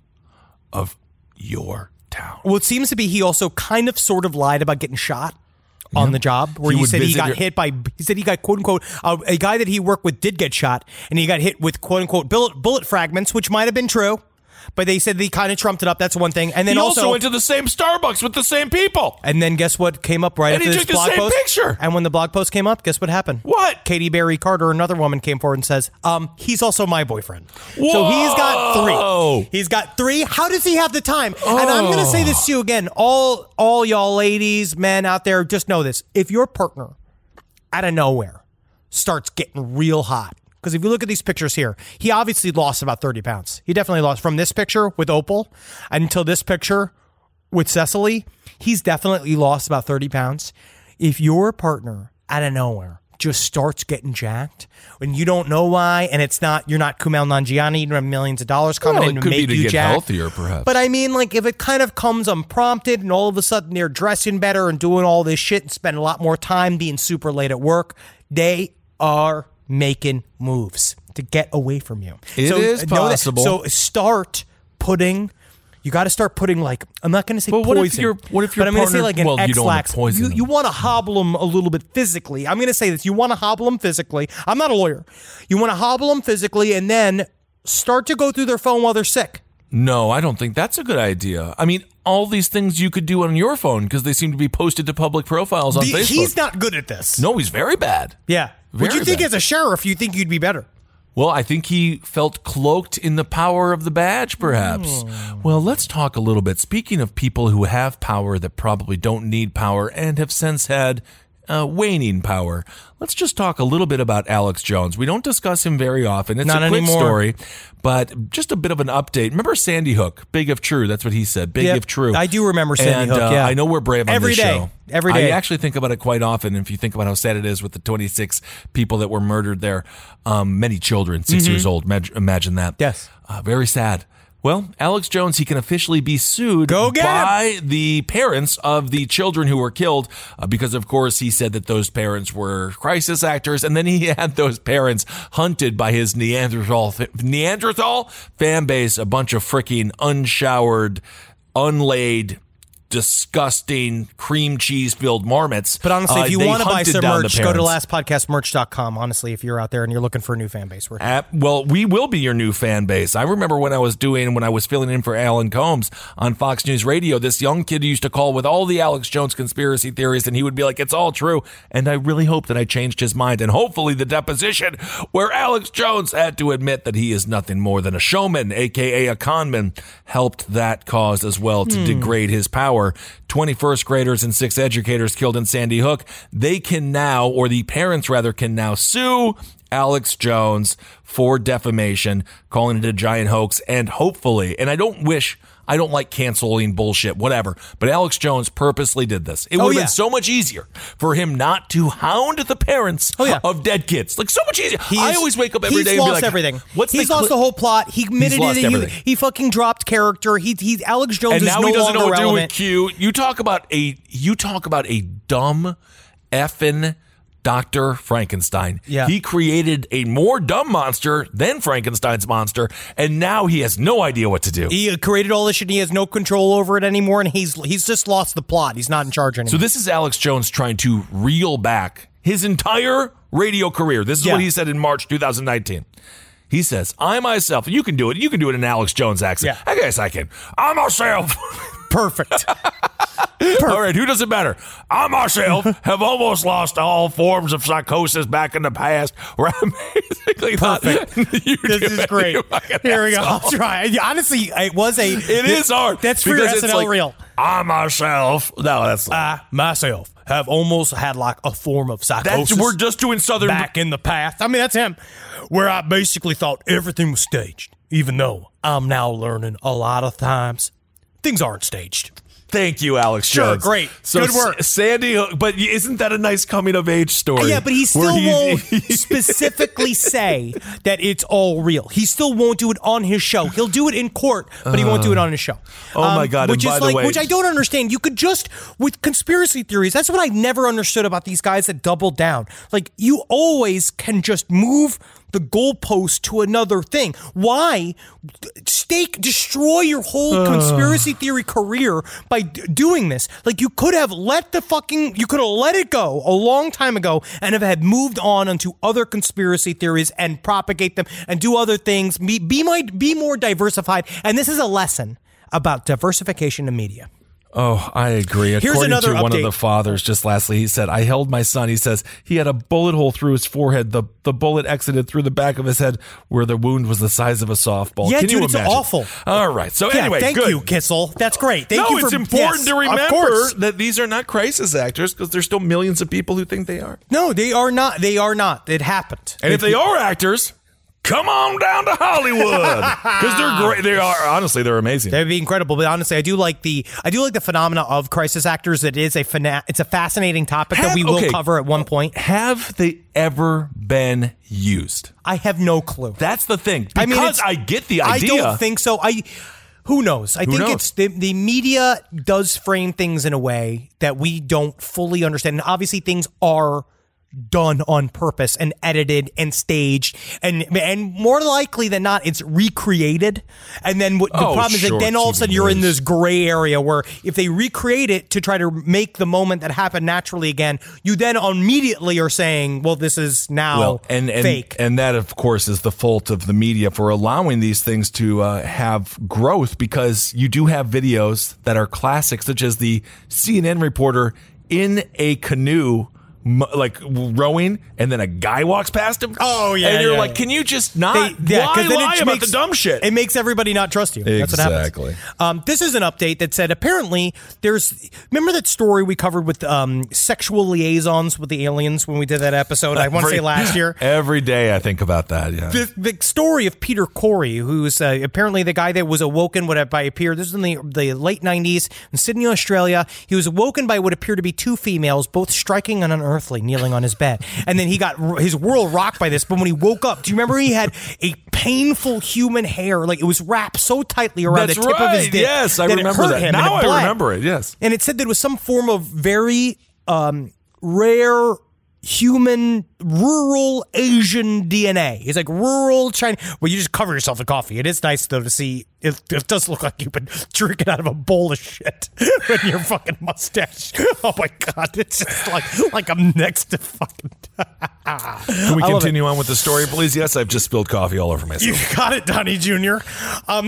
Speaker 3: of your town.
Speaker 4: Well, it seems to be he also kind of sort of lied about getting shot on the job, where
Speaker 3: He
Speaker 4: he,
Speaker 3: would
Speaker 4: said he
Speaker 3: visit
Speaker 4: got
Speaker 3: your-
Speaker 4: hit by, he said he got quote unquote, uh, a guy that he worked with did get shot, and he got hit with quote unquote bullet, bullet fragments, which might have been true, but they said they kind of trumped it up. That's one thing. And then
Speaker 3: He
Speaker 4: also,
Speaker 3: also went to the same Starbucks with the same people.
Speaker 4: and then guess what came up right
Speaker 3: And
Speaker 4: after
Speaker 3: he
Speaker 4: this
Speaker 3: took the
Speaker 4: blog
Speaker 3: same
Speaker 4: post?
Speaker 3: picture.
Speaker 4: And when the blog post came up, guess what happened?
Speaker 3: What?
Speaker 4: Katie Berry Carter, another woman, came forward and says, um, he's also my boyfriend. So he's got
Speaker 3: Whoa.
Speaker 4: three. He's got three. How does he have the time? And I'm going to say this to you again. All, all y'all ladies, men out there, just know this. If your partner out of nowhere starts getting real hot, because if you look at these pictures here, he obviously lost about thirty pounds. He definitely lost from this picture with Opal until this picture with Cecily. He's definitely lost about thirty pounds. If your partner out of nowhere just starts getting jacked and you don't know why, and it's not, you're not Kumail Nanjiani, you don't have millions of dollars coming
Speaker 3: Well,
Speaker 4: in
Speaker 3: it
Speaker 4: to
Speaker 3: could be
Speaker 4: make
Speaker 3: to
Speaker 4: you
Speaker 3: get
Speaker 4: jacked.
Speaker 3: healthier, perhaps.
Speaker 4: But I mean, like, if it kind of comes unprompted and all of a sudden they're dressing better and doing all this shit and spend a lot more time being super late at work, they are making moves to get away from you.
Speaker 3: It
Speaker 4: so,
Speaker 3: is
Speaker 4: know that-
Speaker 3: possible.
Speaker 4: So start putting. You got to start putting, like, I'm not going to say
Speaker 3: But
Speaker 4: poison.
Speaker 3: what if your- what if your
Speaker 4: but I'm going to say
Speaker 3: partner-
Speaker 4: like an
Speaker 3: well, you don't wanna
Speaker 4: X-Lax.
Speaker 3: poison
Speaker 4: You,
Speaker 3: them.
Speaker 4: you want to hobble them a little bit physically. I'm going to say this. You want to hobble them physically. I'm not a lawyer. You want to hobble them physically and then start to go through their phone while they're sick.
Speaker 3: No, I don't think that's a good idea. I mean, all these things you could do on your phone because they seem to be posted to public profiles on
Speaker 4: The-
Speaker 3: Facebook.
Speaker 4: he's not good at this.
Speaker 3: No, he's very bad.
Speaker 4: Yeah. Would
Speaker 3: Very
Speaker 4: you think
Speaker 3: bad.
Speaker 4: as a sheriff, you think you'd be better?
Speaker 3: Well, I think he felt cloaked in the power of the badge, perhaps.
Speaker 4: Hmm.
Speaker 3: Well, let's talk a little bit. Speaking of people who have power that probably don't need power and have since had uh, waning power. Let's just talk a little bit about Alex Jones. We don't discuss him very often. It's
Speaker 4: Not
Speaker 3: a quick
Speaker 4: anymore.
Speaker 3: story, but just a bit of an update. Remember Sandy Hook, big if true. That's what he said, big
Speaker 4: Yep.
Speaker 3: if true.
Speaker 4: I do remember Sandy
Speaker 3: and,
Speaker 4: Hook,
Speaker 3: uh,
Speaker 4: yeah.
Speaker 3: I know we're brave on
Speaker 4: Every
Speaker 3: this
Speaker 4: day.
Speaker 3: show.
Speaker 4: Every day.
Speaker 3: I actually think about it quite often. If you think about how sad it is with the twenty-six people that were murdered there, um, many children, six
Speaker 4: Mm-hmm.
Speaker 3: years old. Imagine, imagine that.
Speaker 4: Yes.
Speaker 3: Uh, very sad. Well, Alex Jones, he can officially be sued
Speaker 4: Go get
Speaker 3: by the parents of the children who were killed uh, because, of course, he said that those parents were crisis actors, and then he had those parents hunted by his Neanderthal Neanderthal fan base, a bunch of freaking unshowered, unlaid, disgusting cream cheese filled marmots.
Speaker 4: But honestly, if
Speaker 3: Uh,
Speaker 4: you
Speaker 3: they
Speaker 4: want to buy
Speaker 3: hunted
Speaker 4: some
Speaker 3: down the
Speaker 4: merch, go to
Speaker 3: parents.
Speaker 4: last podcast merch dot com. Honestly, if you're out there and you're looking for a new fan base, we're
Speaker 3: Uh, well, we will be your new fan base. I remember when I was doing, when I was filling in for Alan Combs on Fox News Radio, this young kid used to call with all the Alex Jones conspiracy theories, and he would be like, it's all true. And I really hope that I changed his mind. And hopefully the deposition where Alex Jones had to admit that he is nothing more than a showman, a k a a conman, helped that cause as well to degrade his power. twenty-first graders and six educators killed in Sandy Hook. They can now, or the parents rather, can now sue Alex Jones for defamation, calling it a giant hoax, and hopefully, and I don't wish, I don't like canceling bullshit, whatever, but Alex Jones purposely did this. It would
Speaker 4: Oh,
Speaker 3: have
Speaker 4: yeah.
Speaker 3: been so much easier for him not to hound the parents
Speaker 4: Oh, yeah.
Speaker 3: of dead kids. Like, so much easier.
Speaker 4: He's,
Speaker 3: I always wake up every
Speaker 4: he's
Speaker 3: day and
Speaker 4: lost
Speaker 3: be like,
Speaker 4: everything.
Speaker 3: What's
Speaker 4: he's
Speaker 3: the
Speaker 4: lost
Speaker 3: cli-
Speaker 4: the whole plot. He admitted
Speaker 3: lost
Speaker 4: it. He,
Speaker 3: everything.
Speaker 4: he fucking dropped character. He, he Alex Jones
Speaker 3: and
Speaker 4: is
Speaker 3: now
Speaker 4: no
Speaker 3: he doesn't
Speaker 4: longer
Speaker 3: know what to do with
Speaker 4: relevant.
Speaker 3: Q. You talk about a you talk about a dumb effing Doctor Frankenstein.
Speaker 4: Yeah.
Speaker 3: He created a more dumb monster than Frankenstein's monster, and now he has no idea what to do.
Speaker 4: He uh, created all this shit. And he has no control over it anymore, and he's he's just lost the plot. He's not in charge anymore.
Speaker 3: So this is Alex Jones trying to reel back his entire radio career. This is
Speaker 4: Yeah.
Speaker 3: what he said in March twenty nineteen. He says, I myself, you can do it. You can do it in Alex Jones accent.
Speaker 4: Yeah.
Speaker 3: I guess I can. I myself.
Speaker 4: Perfect.
Speaker 3: All right, who does it matter? I myself have almost lost all forms of psychosis back in the past. Where I basically thought, you
Speaker 4: This
Speaker 3: do
Speaker 4: is
Speaker 3: it,
Speaker 4: great.
Speaker 3: you fucking
Speaker 4: Here we go. I'll
Speaker 3: asshole.
Speaker 4: try. Honestly, it was a.
Speaker 3: It is hard.
Speaker 4: That's for your
Speaker 3: because
Speaker 4: S N
Speaker 3: it's
Speaker 4: L
Speaker 3: like,
Speaker 4: reel.
Speaker 3: I myself. No, that's
Speaker 4: I myself have almost had like a form of psychosis.
Speaker 3: that's we're just doing Southern.
Speaker 4: back in the past. I mean, that's him. Where I basically thought everything was staged, even though I'm now learning a lot of times things aren't staged.
Speaker 3: Thank you, Alex
Speaker 4: Sure,
Speaker 3: Jones.
Speaker 4: great.
Speaker 3: So
Speaker 4: Good work.
Speaker 3: S- Sandy Hook, but isn't that a nice coming of age story?
Speaker 4: Yeah, but he
Speaker 3: where
Speaker 4: still
Speaker 3: he's-
Speaker 4: won't specifically say that it's all real. He still won't do it on his show. He'll do it in court, but he won't do it on his show.
Speaker 3: Oh, my God,
Speaker 4: Which
Speaker 3: and
Speaker 4: is
Speaker 3: by the
Speaker 4: like,
Speaker 3: way-
Speaker 4: which I don't understand. You could just with conspiracy theories. That's what I never understood about these guys that double down. Like you always can just move the goalpost to another thing. Why stake destroy your whole conspiracy theory career by d- doing this? Like you could have let the fucking you could have let it go a long time ago and have had moved on onto other conspiracy theories and propagate them and do other things. Be be, my, be more diversified. And this is a lesson about diversification in media.
Speaker 3: Oh, I agree.
Speaker 4: Here's
Speaker 3: According
Speaker 4: another
Speaker 3: to one of
Speaker 4: update.
Speaker 3: the fathers, just lastly, he said, I held my son. He says he had a bullet hole through his forehead. The the bullet exited through the back of his head where the wound was the size of a softball.
Speaker 4: Yeah,
Speaker 3: Can
Speaker 4: dude,
Speaker 3: you
Speaker 4: it's
Speaker 3: imagine?
Speaker 4: awful.
Speaker 3: All right. So
Speaker 4: Yeah,
Speaker 3: anyway,
Speaker 4: thank
Speaker 3: good.
Speaker 4: you, Kissel. That's great. Thank
Speaker 3: no,
Speaker 4: you for
Speaker 3: it's important
Speaker 4: yes,
Speaker 3: to
Speaker 4: of
Speaker 3: remember
Speaker 4: course.
Speaker 3: that these are not crisis actors because there's still millions of people who think they are.
Speaker 4: No, they are not. They are not. It happened.
Speaker 3: And if they are actors, come on down to Hollywood because they're great. They are honestly, they're amazing.
Speaker 4: That'd be incredible, but honestly, I do like the I do like the phenomena of crisis actors. It is a fana- it's a fascinating topic that
Speaker 3: Have-
Speaker 4: we will
Speaker 3: okay.
Speaker 4: cover at one point.
Speaker 3: Have they ever been used?
Speaker 4: I have no clue.
Speaker 3: That's the thing. Because
Speaker 4: I mean, it's-
Speaker 3: I get the idea.
Speaker 4: I don't think so. I who knows? I think
Speaker 3: knows?
Speaker 4: it's the the media does frame things in a way that we don't fully understand. And obviously, things are done on purpose and edited and staged and and more likely than not it's recreated, and then what the
Speaker 3: Oh,
Speaker 4: problem is
Speaker 3: sure,
Speaker 4: that then all of a
Speaker 3: T V
Speaker 4: sudden you're in
Speaker 3: news.
Speaker 4: this gray area where if they recreate it to try to make the moment that happened naturally again, you then immediately are saying, well, this is now
Speaker 3: well, and, and
Speaker 4: fake.
Speaker 3: and that of course is the fault of the media for allowing these things to uh, have growth, because you do have videos that are classics, such as the C N N reporter in a canoe m- like rowing, and then a guy walks past him.
Speaker 4: Oh, yeah,
Speaker 3: and you're
Speaker 4: yeah.
Speaker 3: like, can you just not?
Speaker 4: They- yeah,
Speaker 3: why
Speaker 4: 'cause then
Speaker 3: lie
Speaker 4: it
Speaker 3: about
Speaker 4: makes-
Speaker 3: the dumb shit?
Speaker 4: It makes everybody not trust you. That's what happens.
Speaker 3: Exactly.
Speaker 4: Um, this is an update that said apparently there's. Remember that story we covered with um, sexual liaisons with the aliens when we did that episode? I want to say last year.
Speaker 3: Every day I think about that. Yeah.
Speaker 4: The, the story of Peter Corey, who's uh, apparently the guy that was awoken what by appear. This was in the, the late nineties in Sydney, Australia. He was awoken by what appeared to be two females, both striking an unearthly, kneeling on his bed, and then he got r- his world rocked by this. But when he woke up, do you remember he had a painful human hair, like it was wrapped so tightly around
Speaker 3: That's
Speaker 4: the tip
Speaker 3: right.
Speaker 4: of his dick?
Speaker 3: Yes, I
Speaker 4: that it
Speaker 3: remember
Speaker 4: hurt
Speaker 3: that.
Speaker 4: him
Speaker 3: Now
Speaker 4: and it
Speaker 3: I
Speaker 4: bled.
Speaker 3: remember it. Yes.
Speaker 4: And it said there was some form of very um, rare human rural Asian D N A. He's like rural China. Well, you just cover yourself in coffee. It is nice though to see. It, it does look like you've been drinking out of a bowl of shit with your fucking mustache. Oh my god, it's just like like I'm next to fucking.
Speaker 3: Can we
Speaker 4: I love
Speaker 3: continue on with the story, please? Yes, I've just spilled coffee all over myself.
Speaker 4: You got it, Donnie Junior Um,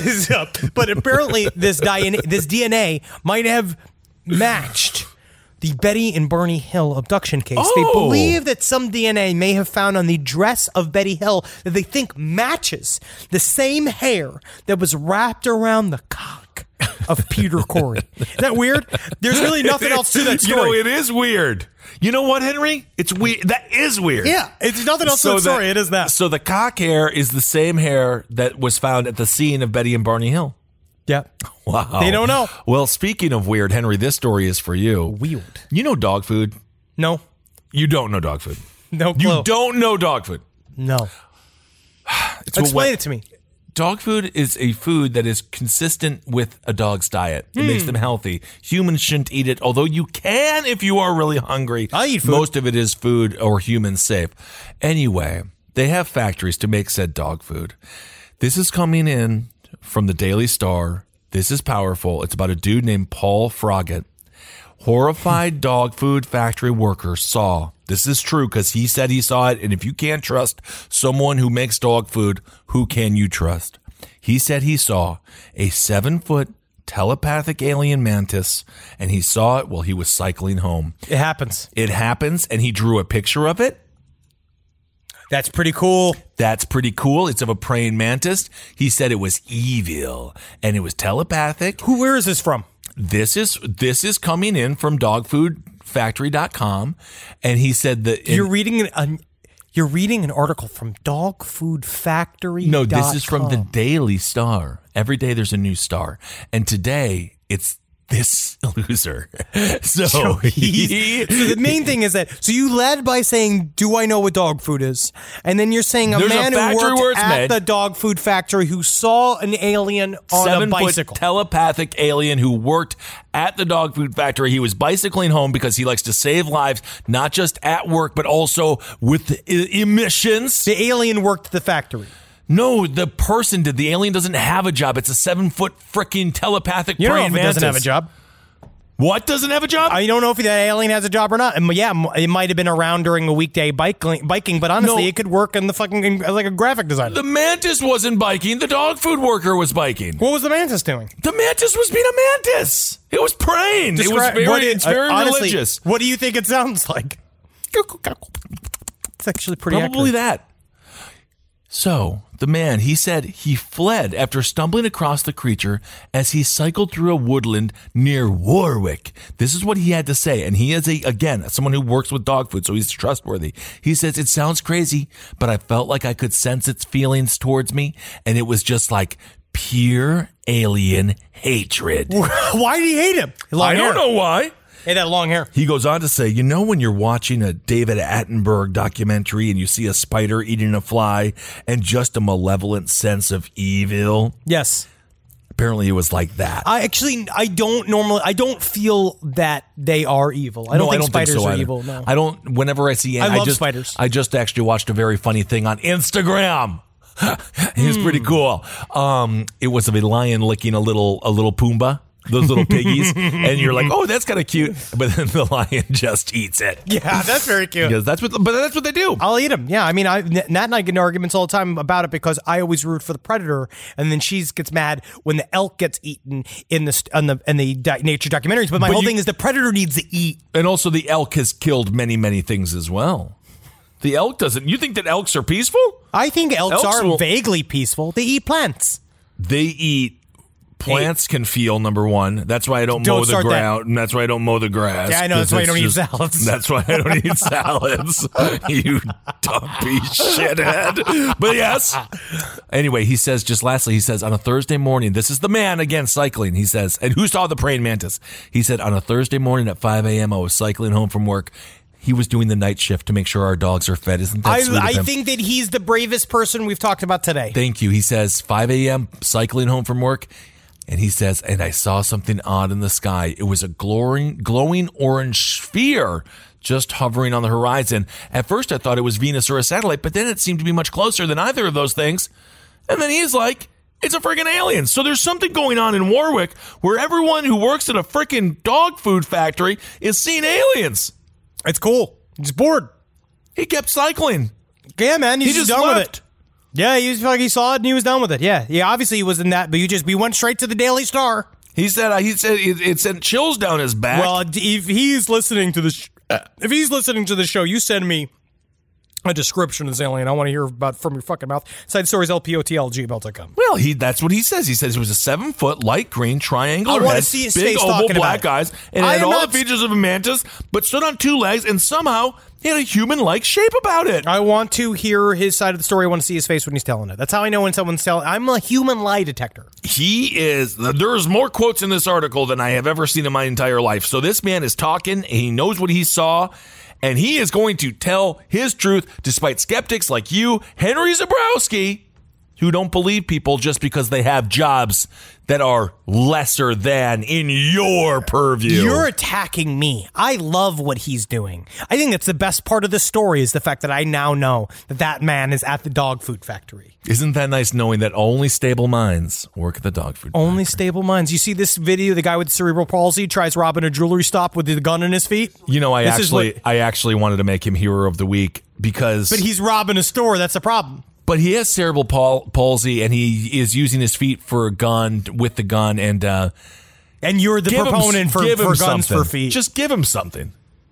Speaker 4: but apparently, this D N A, this D N A might have matched the Betty and Barney Hill abduction case.
Speaker 3: Oh.
Speaker 4: They believe that some D N A may have found on the dress of Betty Hill that they think matches the same hair that was wrapped around the cock of Peter Corey. Is that weird? There's really nothing else to that story.
Speaker 3: You know, it is weird. You know what, Henry? It's weird. That is weird.
Speaker 4: Yeah, it's nothing else to the story. It is that.
Speaker 3: So the cock hair is the same hair that was found at the scene of Betty and Barney Hill.
Speaker 4: Yeah.
Speaker 3: Wow.
Speaker 4: They don't know.
Speaker 3: Well, speaking of weird, Henry, this story is for you.
Speaker 4: Weird.
Speaker 3: You know dog food?
Speaker 4: No.
Speaker 3: You don't know dog food.
Speaker 4: No clue.
Speaker 3: You don't know dog food.
Speaker 4: No.
Speaker 3: It's
Speaker 4: Explain
Speaker 3: what-
Speaker 4: it to me.
Speaker 3: Dog food is a food that is consistent with a dog's diet. It
Speaker 4: Hmm.
Speaker 3: makes them healthy. Humans shouldn't eat it, although you can if you are really hungry.
Speaker 4: I eat food.
Speaker 3: Most of it is food or human safe. Anyway, they have factories to make said dog food. This is coming in from the Daily Star. This is powerful. It's about a dude named Paul Froggatt. Horrified dog food factory workers saw. This is true because he said he saw it. And if you can't trust someone who makes dog food, who can you trust? He said he saw a seven foot telepathic alien mantis, and he saw it while he was cycling home.
Speaker 4: It happens.
Speaker 3: It happens, and he drew a picture of it.
Speaker 4: That's pretty cool.
Speaker 3: That's pretty cool. It's of a praying mantis. He said it was evil, and it was telepathic.
Speaker 4: Who? Where is this from?
Speaker 3: This is this is coming in from dog food factory dot com, and he said that
Speaker 4: You're reading an, an you're reading an article from Dog Food Factory.
Speaker 3: no, this is from the Daily Star. Every day there's a new star, and today it's this loser. So,
Speaker 4: So,
Speaker 3: he,
Speaker 4: so the main thing is that so you led by saying, "Do I know what dog food is?" And then you're saying a
Speaker 3: There's a
Speaker 4: man who
Speaker 3: factory where
Speaker 4: worked
Speaker 3: it's
Speaker 4: at
Speaker 3: made.
Speaker 4: the dog food factory who saw an alien on
Speaker 3: seven
Speaker 4: a bicycle.
Speaker 3: foot telepathic alien who worked at the dog food factory. He was bicycling home because he likes to save lives, not just at work, but also with the e- emissions.
Speaker 4: the alien worked at the factory.
Speaker 3: No, the person did. The alien doesn't have a job. It's a seven foot freaking telepathic
Speaker 4: You don't know
Speaker 3: praying
Speaker 4: if he doesn't have a
Speaker 3: mantis.
Speaker 4: job.
Speaker 3: What doesn't have a job?
Speaker 4: I don't know if that alien has a job or not. And yeah, it might have been around during a weekday biking, biking but honestly,
Speaker 3: No.
Speaker 4: it could work in the fucking like a graphic designer.
Speaker 3: the mantis wasn't biking. The dog food worker was biking.
Speaker 4: What was the mantis doing?
Speaker 3: The mantis was being a mantis. It was praying. it was
Speaker 4: Describe-
Speaker 3: very,
Speaker 4: what-
Speaker 3: it's very
Speaker 4: uh, honestly,
Speaker 3: religious.
Speaker 4: What do you think it sounds like? It's actually pretty
Speaker 3: Probably
Speaker 4: accurate.
Speaker 3: that. So, the man, he said he fled after stumbling across the creature as he cycled through a woodland near Warwick. This is what he had to say. And he is, a again, someone who works with dog food, so he's trustworthy. He says, it sounds crazy, but I felt like I could sense its feelings towards me. And it was just like pure alien hatred.
Speaker 4: Why did he hate him? Long
Speaker 3: I
Speaker 4: hair.
Speaker 3: don't know why.
Speaker 4: Hey, that long hair.
Speaker 3: He goes on to say, you know when you're watching a David Attenborough documentary and you see a spider eating a fly and just a malevolent sense of evil?
Speaker 4: Yes.
Speaker 3: Apparently it was like that.
Speaker 4: I actually, I don't normally, I don't feel that they are evil. I don't
Speaker 3: No,
Speaker 4: think spiders
Speaker 3: so
Speaker 4: are
Speaker 3: either.
Speaker 4: evil. No.
Speaker 3: I don't, whenever I see,
Speaker 4: I love
Speaker 3: just,
Speaker 4: spiders.
Speaker 3: I just actually watched a very funny thing on Instagram. It was pretty
Speaker 4: Hmm.
Speaker 3: cool. Um, it was of a lion licking a little, a little Pumbaa. those little piggies, and you're like, oh, that's kind of cute. But then the lion just eats it.
Speaker 4: Yeah, that's very cute.
Speaker 3: Because that's what, but that's what they do.
Speaker 4: I'll eat them. Yeah, I mean, I, Nat and I get in arguments all the time about it because I always root for the predator, and then she gets mad when the elk gets eaten in the on the in the di- nature documentaries. But my
Speaker 3: But
Speaker 4: whole
Speaker 3: you-
Speaker 4: thing is the predator needs to eat.
Speaker 3: And also, the elk has killed many, many things as well. The elk doesn't. You think that elks are peaceful?
Speaker 4: I think elks,
Speaker 3: Elks
Speaker 4: are
Speaker 3: will-
Speaker 4: vaguely peaceful. They eat plants.
Speaker 3: They eat. Plants can feel, number one. That's why I don't,
Speaker 4: Don't
Speaker 3: mow the
Speaker 4: start that.
Speaker 3: ground. And that's why I don't mow the grass.
Speaker 4: Yeah, I know. That's
Speaker 3: 'cause
Speaker 4: why you don't
Speaker 3: it's
Speaker 4: eat salads.
Speaker 3: That's why I don't eat salads. You dumpy shithead. But yes. Anyway, he says, just lastly, he says, on a Thursday morning, this is the man again cycling. He says, and who saw the praying mantis? He said, on a Thursday morning at five a.m., I was cycling home from work. He was doing the night shift to make sure our dogs are fed. Isn't that
Speaker 4: I,
Speaker 3: sweet of
Speaker 4: I
Speaker 3: him?
Speaker 4: think that he's the bravest person we've talked about today.
Speaker 3: Thank you. He says, five a.m., cycling home from work. And he says, and I saw something odd in the sky. It was a glowing, glowing orange sphere just hovering on the horizon. At first, I thought it was Venus or a satellite, but then it seemed to be much closer than either of those things. And then he's like, it's a freaking alien. So there's something going on in Warwick where everyone who works at a freaking dog food factory is seeing aliens.
Speaker 4: It's cool. He's bored.
Speaker 3: He kept cycling.
Speaker 4: Yeah, man. He's
Speaker 3: He
Speaker 4: just
Speaker 3: just
Speaker 4: done with
Speaker 3: left.
Speaker 4: it. Yeah, he was like he saw it and he was done with it. Yeah, yeah. Obviously, he was in that, but you just we went straight to the Daily Star.
Speaker 3: He said, uh, he said it, it sent chills down his back.
Speaker 4: Well, if he's listening to the, sh- if he's listening to the show, you send me a description of this alien. I want to hear about from your fucking mouth. Side stories, L P O T L, gmail dot com.
Speaker 3: Well, he that's what he says. He says it was a seven foot light green triangular
Speaker 4: I wanna
Speaker 3: head,
Speaker 4: see his
Speaker 3: big
Speaker 4: face
Speaker 3: oval
Speaker 4: talking
Speaker 3: black
Speaker 4: about it.
Speaker 3: eyes, and it
Speaker 4: I
Speaker 3: had
Speaker 4: am
Speaker 3: all
Speaker 4: not-
Speaker 3: the features of a mantis, but stood on two legs, and somehow he had a human like shape about it.
Speaker 4: I want to hear his side of the story. I want to see his face when he's telling it. That's how I know when someone's telling. I'm a human lie detector.
Speaker 3: He is. There's more quotes in this article than I have ever seen in my entire life. So this man is talking. And he knows what he saw. And he is going to tell his truth despite skeptics like you, Henry Zabrowski, who don't believe people just because they have jobs that are lesser than in your purview.
Speaker 4: You're attacking me. I love what he's doing. I think that's the best part of the story is the fact that I now know that that man is at the dog food factory.
Speaker 3: Isn't that nice knowing that only stable minds work at the dog food
Speaker 4: Only
Speaker 3: factory?
Speaker 4: stable minds. You see this video, the guy with cerebral palsy tries robbing a jewelry stop with the gun in his feet?
Speaker 3: You know, I
Speaker 4: This is
Speaker 3: actually
Speaker 4: what-
Speaker 3: I actually wanted to make him hero of the week because
Speaker 4: But he's robbing a store. That's the problem.
Speaker 3: But he has cerebral pal- palsy, and he is using his feet for a gun with the gun. And uh,
Speaker 4: And you're the
Speaker 3: give him-
Speaker 4: proponent for,
Speaker 3: give him
Speaker 4: for guns
Speaker 3: something.
Speaker 4: for feet.
Speaker 3: Just give him something.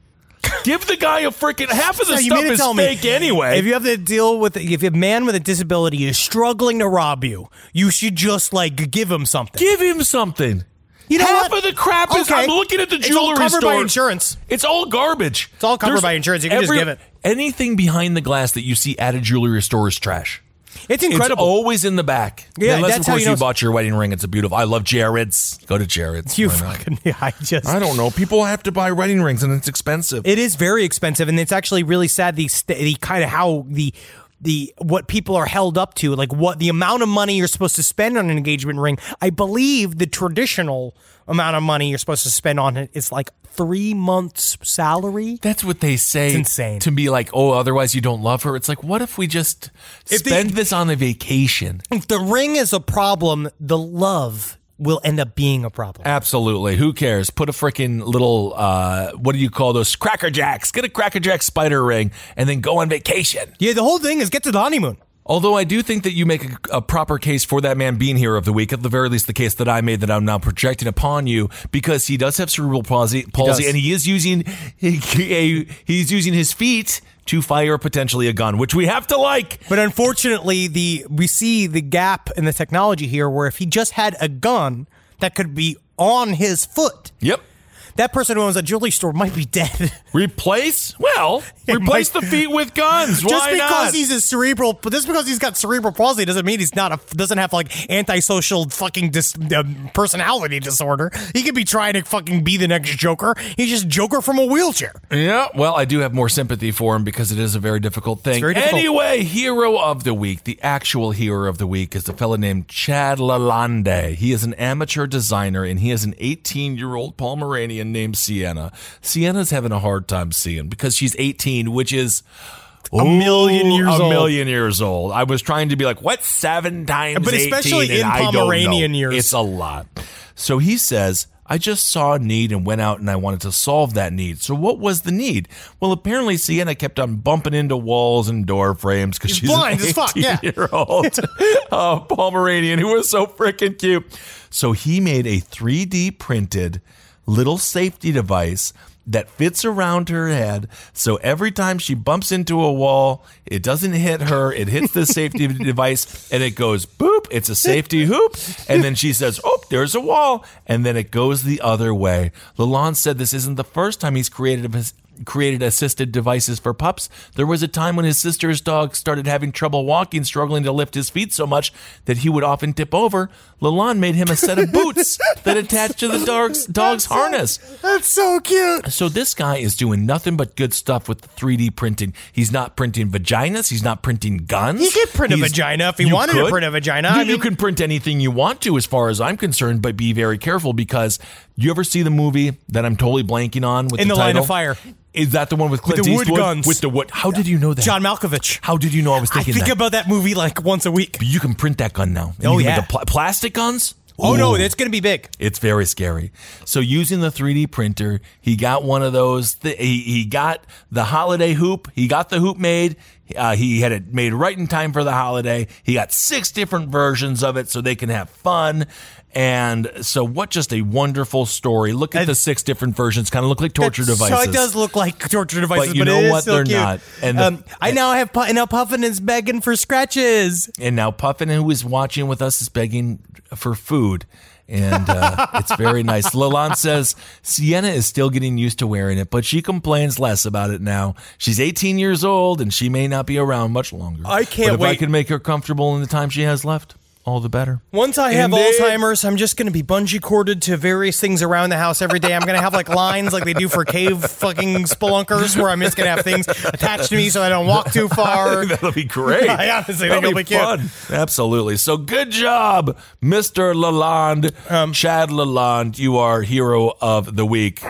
Speaker 3: Give the guy a freaking half of the
Speaker 4: So you
Speaker 3: stuff
Speaker 4: mean to
Speaker 3: is
Speaker 4: tell me,
Speaker 3: fake anyway.
Speaker 4: If you have to deal with, if a man with a disability is struggling to rob you, you should just like give him something.
Speaker 3: give him something.
Speaker 4: You know
Speaker 3: half
Speaker 4: what?
Speaker 3: of the crap is.
Speaker 4: Okay.
Speaker 3: I'm looking at the
Speaker 4: It's
Speaker 3: jewelry
Speaker 4: all covered
Speaker 3: store.
Speaker 4: by insurance.
Speaker 3: It's all garbage.
Speaker 4: It's all covered by insurance. You can just give it.
Speaker 3: Anything behind the glass that you see at a jewelry store is trash.
Speaker 4: It's incredible.
Speaker 3: It's always in the back.
Speaker 4: Yeah,
Speaker 3: Unless,
Speaker 4: that's
Speaker 3: of
Speaker 4: how
Speaker 3: course,
Speaker 4: you
Speaker 3: you,
Speaker 4: know-
Speaker 3: bought your wedding ring. It's a beautiful. I love Jared's. Go to Jared's.
Speaker 4: you
Speaker 3: Why not?
Speaker 4: fucking, yeah, I just.
Speaker 3: I don't know. People have to buy wedding rings, and it's expensive.
Speaker 4: It is very expensive, and it's actually really sad. The st- the kind of how the the what people are held up to, like what the amount of money you're supposed to spend on an engagement ring. I believe the traditional amount of money you're supposed to spend on it is like three months' salary.
Speaker 3: That's what they say.
Speaker 4: It's insane.
Speaker 3: To be like, oh, otherwise you don't love her. It's like, what if we just
Speaker 4: If
Speaker 3: spend
Speaker 4: the-
Speaker 3: this on a vacation?
Speaker 4: If the ring is a problem, the love will end up being a problem.
Speaker 3: Absolutely. Who cares? Put a freaking little, uh, what do you call those? Cracker Jacks. Get a Cracker Jack spider ring and then go on vacation.
Speaker 4: Yeah, the whole thing is get to the honeymoon.
Speaker 3: Although I do think that you make a, a proper case for that man being hero of the week, at the very least the case that I made that I'm now projecting upon you, because he does have cerebral palsy, palsy
Speaker 4: does.
Speaker 3: and he is using he, he- he's using his feet to fire potentially a gun, which we have to like.
Speaker 4: But unfortunately, the we see the gap in the technology here where if he just had a gun that could be on his foot,
Speaker 3: Yep.
Speaker 4: that person who owns a jewelry store might be dead.
Speaker 3: Replace? Well,
Speaker 4: It
Speaker 3: replace
Speaker 4: might-
Speaker 3: the feet with guns.
Speaker 4: Just
Speaker 3: Why
Speaker 4: because
Speaker 3: not?
Speaker 4: he's a cerebral, but just because he's got cerebral palsy doesn't mean he's not a doesn't have like antisocial fucking dis, um, personality disorder. He could be trying to fucking be the next Joker. He's just Joker from a wheelchair.
Speaker 3: Yeah, well, I do have more sympathy for him because it is a very difficult thing.
Speaker 4: very difficult.
Speaker 3: Anyway, hero of the week, the actual hero of the week is a fellow named Chad Lalande. He is an amateur designer, and he has an eighteen-year-old Pomeranian named Sienna. Sienna's having a hard time seeing because she's eighteen, which is
Speaker 4: a million
Speaker 3: Ooh,
Speaker 4: years
Speaker 3: a
Speaker 4: old.
Speaker 3: A million years old. I was trying to be like, what, seven times
Speaker 4: But especially
Speaker 3: eighteen?
Speaker 4: in
Speaker 3: And I don't
Speaker 4: Pomeranian
Speaker 3: know.
Speaker 4: years.
Speaker 3: It's a lot. So he says, I just saw a need and went out and I wanted to solve that need. So what was the need? Well, apparently Sienna kept on bumping into walls and door frames because
Speaker 4: He's
Speaker 3: she's
Speaker 4: blind
Speaker 3: an
Speaker 4: as fuck, yeah.
Speaker 3: eighteen-year-old uh, Pomeranian who was so freaking cute. So he made a three D printed little safety device that fits around her head. So every time she bumps into a wall, it doesn't hit her. It hits the safety device and it goes boop. It's a safety hoop. And then she says, oh, there's a wall. And then it goes the other way. Lalonde said this isn't the first time he's created a created assisted devices for pups. There was a time when his sister's dog started having trouble walking, struggling to lift his feet so much that he would often tip over. Lalonde made him a set of boots that attached to the dog's, dog's
Speaker 4: That's
Speaker 3: harness.
Speaker 4: So, that's so cute.
Speaker 3: So this guy is doing nothing but good stuff with three D printing. He's not printing vaginas. He's not printing guns.
Speaker 4: He could print
Speaker 3: He's-
Speaker 4: a vagina if he
Speaker 3: you
Speaker 4: wanted to
Speaker 3: could.
Speaker 4: print a vagina.
Speaker 3: You,
Speaker 4: I
Speaker 3: you
Speaker 4: mean-
Speaker 3: can print anything you want to as far as I'm concerned, but be very careful because you ever see the movie that I'm totally blanking on with
Speaker 4: In
Speaker 3: the
Speaker 4: the Line
Speaker 3: title?
Speaker 4: of Fire.
Speaker 3: Is that the one with Clint
Speaker 4: With the wood
Speaker 3: Eastwood?
Speaker 4: guns.
Speaker 3: With the wood. How did you know that?
Speaker 4: John Malkovich.
Speaker 3: How did you know I was
Speaker 4: I
Speaker 3: thinking
Speaker 4: think
Speaker 3: that?
Speaker 4: about that movie like once a week.
Speaker 3: But you can print that gun now. And
Speaker 4: Oh,
Speaker 3: you can
Speaker 4: yeah.
Speaker 3: make the pl- plastic guns?
Speaker 4: Oh, no,
Speaker 3: Ooh.
Speaker 4: it's going to be big.
Speaker 3: It's very scary. So using the three D printer, he got one of those. Th- he he got the holiday hoop. He got the hoop made. Uh, he had it made right in time for the holiday. He got six different versions of it so they can have fun. And so what just a wonderful story. Look at
Speaker 4: And-
Speaker 3: the six different versions. Kind of look like torture
Speaker 4: That's-
Speaker 3: devices.
Speaker 4: So it does look like torture devices,
Speaker 3: But
Speaker 4: but,
Speaker 3: you know
Speaker 4: it is
Speaker 3: what?
Speaker 4: still
Speaker 3: They're
Speaker 4: cute.
Speaker 3: not. And the-
Speaker 4: um, I now have Pu- now Puffin is begging for scratches.
Speaker 3: And now Puffin, who is watching with us, is begging for food. And uh, it's very nice. Lalonde says Sienna is still getting used to wearing it, but she complains less about it now. She's eighteen years old, and she may not be around much longer.
Speaker 4: I can't
Speaker 3: but if I
Speaker 4: wait.
Speaker 3: can make her comfortable in the time she has left, all the better.
Speaker 4: Once I have
Speaker 3: And they-
Speaker 4: Alzheimer's, I'm just going to be bungee corded to various things around the house every day. I'm going to have like lines like they do for cave fucking spelunkers where I'm just going to have things attached to me so I don't walk too far.
Speaker 3: That'll be great.
Speaker 4: I honestly
Speaker 3: That'll
Speaker 4: think it'll be cute.
Speaker 3: fun. Absolutely. So good job, Mister Lalonde.
Speaker 4: Um,
Speaker 3: Chad Lalonde, you are hero of the week.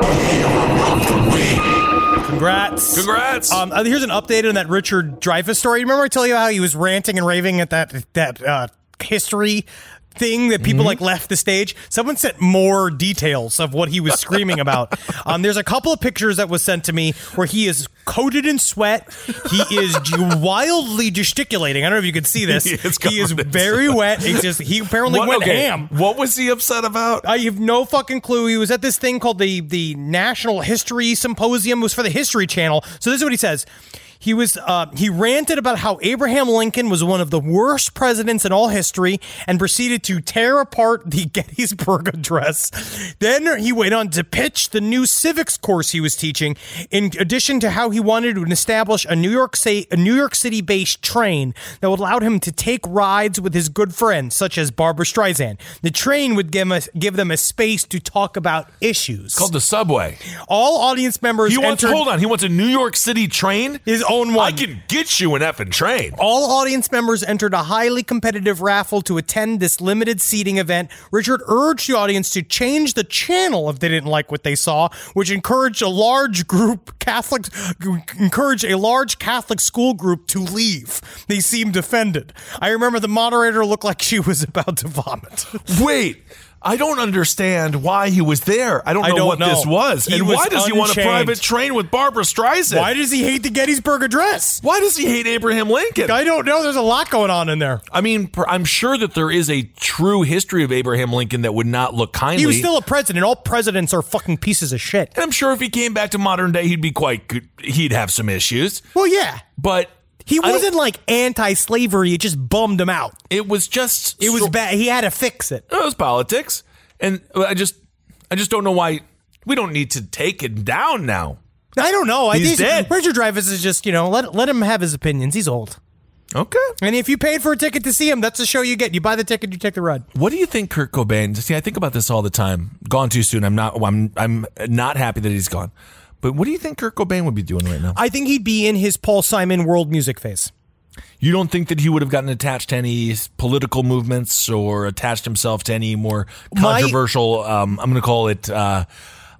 Speaker 4: Congrats.
Speaker 3: Congrats.
Speaker 4: Um, uh, here's an update on that Richard Dreyfuss story. Remember I tell you how he was ranting and raving at that that uh, history thing that people like left the stage? Someone sent more details of what he was screaming about. Um, there's a couple of pictures that was sent to me where he is coated in sweat. He is wildly gesticulating. I don't know if you can see this.
Speaker 3: He is
Speaker 4: He is
Speaker 3: covered in
Speaker 4: very wet. He just he apparently
Speaker 3: What-
Speaker 4: went
Speaker 3: okay,
Speaker 4: ham.
Speaker 3: What was he upset about?
Speaker 4: I have no fucking clue. He was at this thing called the the National History Symposium. It was for the History Channel. So this is what he says. He was uh, he ranted about how Abraham Lincoln was one of the worst presidents in all history and proceeded to tear apart the Gettysburg Address. Then he went on to pitch the new civics course he was teaching, in addition to how he wanted to establish a New York City, a New York City-based train that would allow him to take rides with his good friends, such as Barbara Streisand. The train would give, us, give them a space to talk about issues.
Speaker 3: Called the subway.
Speaker 4: All audience members
Speaker 3: He wants.
Speaker 4: entered
Speaker 3: Hold on. He wants a New York City train.
Speaker 4: his own one.
Speaker 3: I can get you an effing train.
Speaker 4: All audience members entered a highly competitive raffle to attend this limited seating event. Richard urged the audience to change the channel if they didn't like what they saw, which encouraged a large group Catholic encouraged a large Catholic school group to leave. They seemed offended. I remember the moderator looked like she was about to vomit.
Speaker 3: Wait. I don't understand why he was there. I don't know
Speaker 4: I don't
Speaker 3: what
Speaker 4: know.
Speaker 3: this was.
Speaker 4: He
Speaker 3: and
Speaker 4: was
Speaker 3: why does he want a
Speaker 4: unchained.
Speaker 3: private train with Barbara Streisand?
Speaker 4: Why does he hate the Gettysburg Address?
Speaker 3: Why does he hate Abraham Lincoln?
Speaker 4: I don't know. There's a lot going on in there.
Speaker 3: I mean, per- I'm sure that there is a true history of Abraham Lincoln that would not look kindly.
Speaker 4: He was still a president. All presidents are fucking pieces of shit.
Speaker 3: and I'm sure if he came back to modern day, he'd be quite good. He'd have some issues.
Speaker 4: Well, yeah.
Speaker 3: But
Speaker 4: He
Speaker 3: I don't-
Speaker 4: wasn't like anti-slavery. It just bummed him out.
Speaker 3: It was just.
Speaker 4: It was
Speaker 3: so-
Speaker 4: bad. He had to fix it.
Speaker 3: It was politics. And I just, I just don't know why we don't need to take it down now.
Speaker 4: I don't know. I
Speaker 3: He's
Speaker 4: think
Speaker 3: dead.
Speaker 4: Richard Dreyfuss is just, you know, let let him have his opinions. He's old.
Speaker 3: Okay.
Speaker 4: And if you paid for a ticket to see him, that's the show you get. You buy the ticket, you take the ride.
Speaker 3: What do you think Kurt Cobain? See, I think about this all the time. Gone too soon. I'm not. I'm. I'm not happy that he's gone. But what do you think Kurt Cobain would be doing right now?
Speaker 4: I think he'd be in his Paul Simon world music phase.
Speaker 3: You don't think that he would have gotten attached to any political movements or attached himself to any more
Speaker 4: My-
Speaker 3: controversial? Um, I'm going to call it. Uh,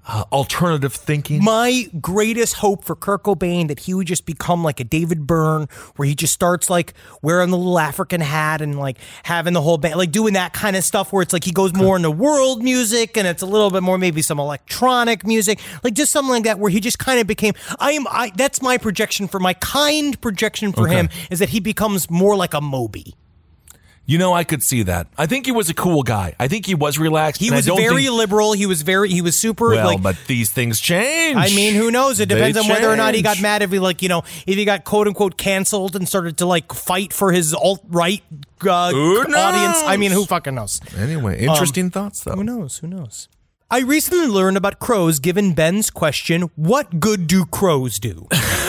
Speaker 3: uh, alternative thinking.
Speaker 4: My greatest hope for Kurt Cobain that he would just become like a David Byrne, where he just starts like wearing the little African hat and like having the whole band, like doing that kind of stuff where it's like he goes more into world music and it's a little bit more maybe some electronic music, like just something like that where he just kind of became. I am. I that's my projection for my kind projection for
Speaker 3: Okay.
Speaker 4: him is that he becomes more like a Moby.
Speaker 3: You know, I could see that. I think he was a cool guy. I think he was relaxed.
Speaker 4: He
Speaker 3: and I
Speaker 4: was
Speaker 3: don't
Speaker 4: very
Speaker 3: think-
Speaker 4: liberal. He was very. He was super.
Speaker 3: Well,
Speaker 4: like,
Speaker 3: but these things change.
Speaker 4: I mean, who knows? It
Speaker 3: They
Speaker 4: depends on whether or not he got
Speaker 3: change.
Speaker 4: mad if he, like, you know, if he got quote unquote canceled and started to like fight for his alt right uh,
Speaker 3: Who
Speaker 4: audience. I mean,
Speaker 3: knows?
Speaker 4: who fucking knows?
Speaker 3: Anyway, interesting thoughts, though.
Speaker 4: Who knows? Who knows? I recently learned about crows given Ben's question, what good do crows do?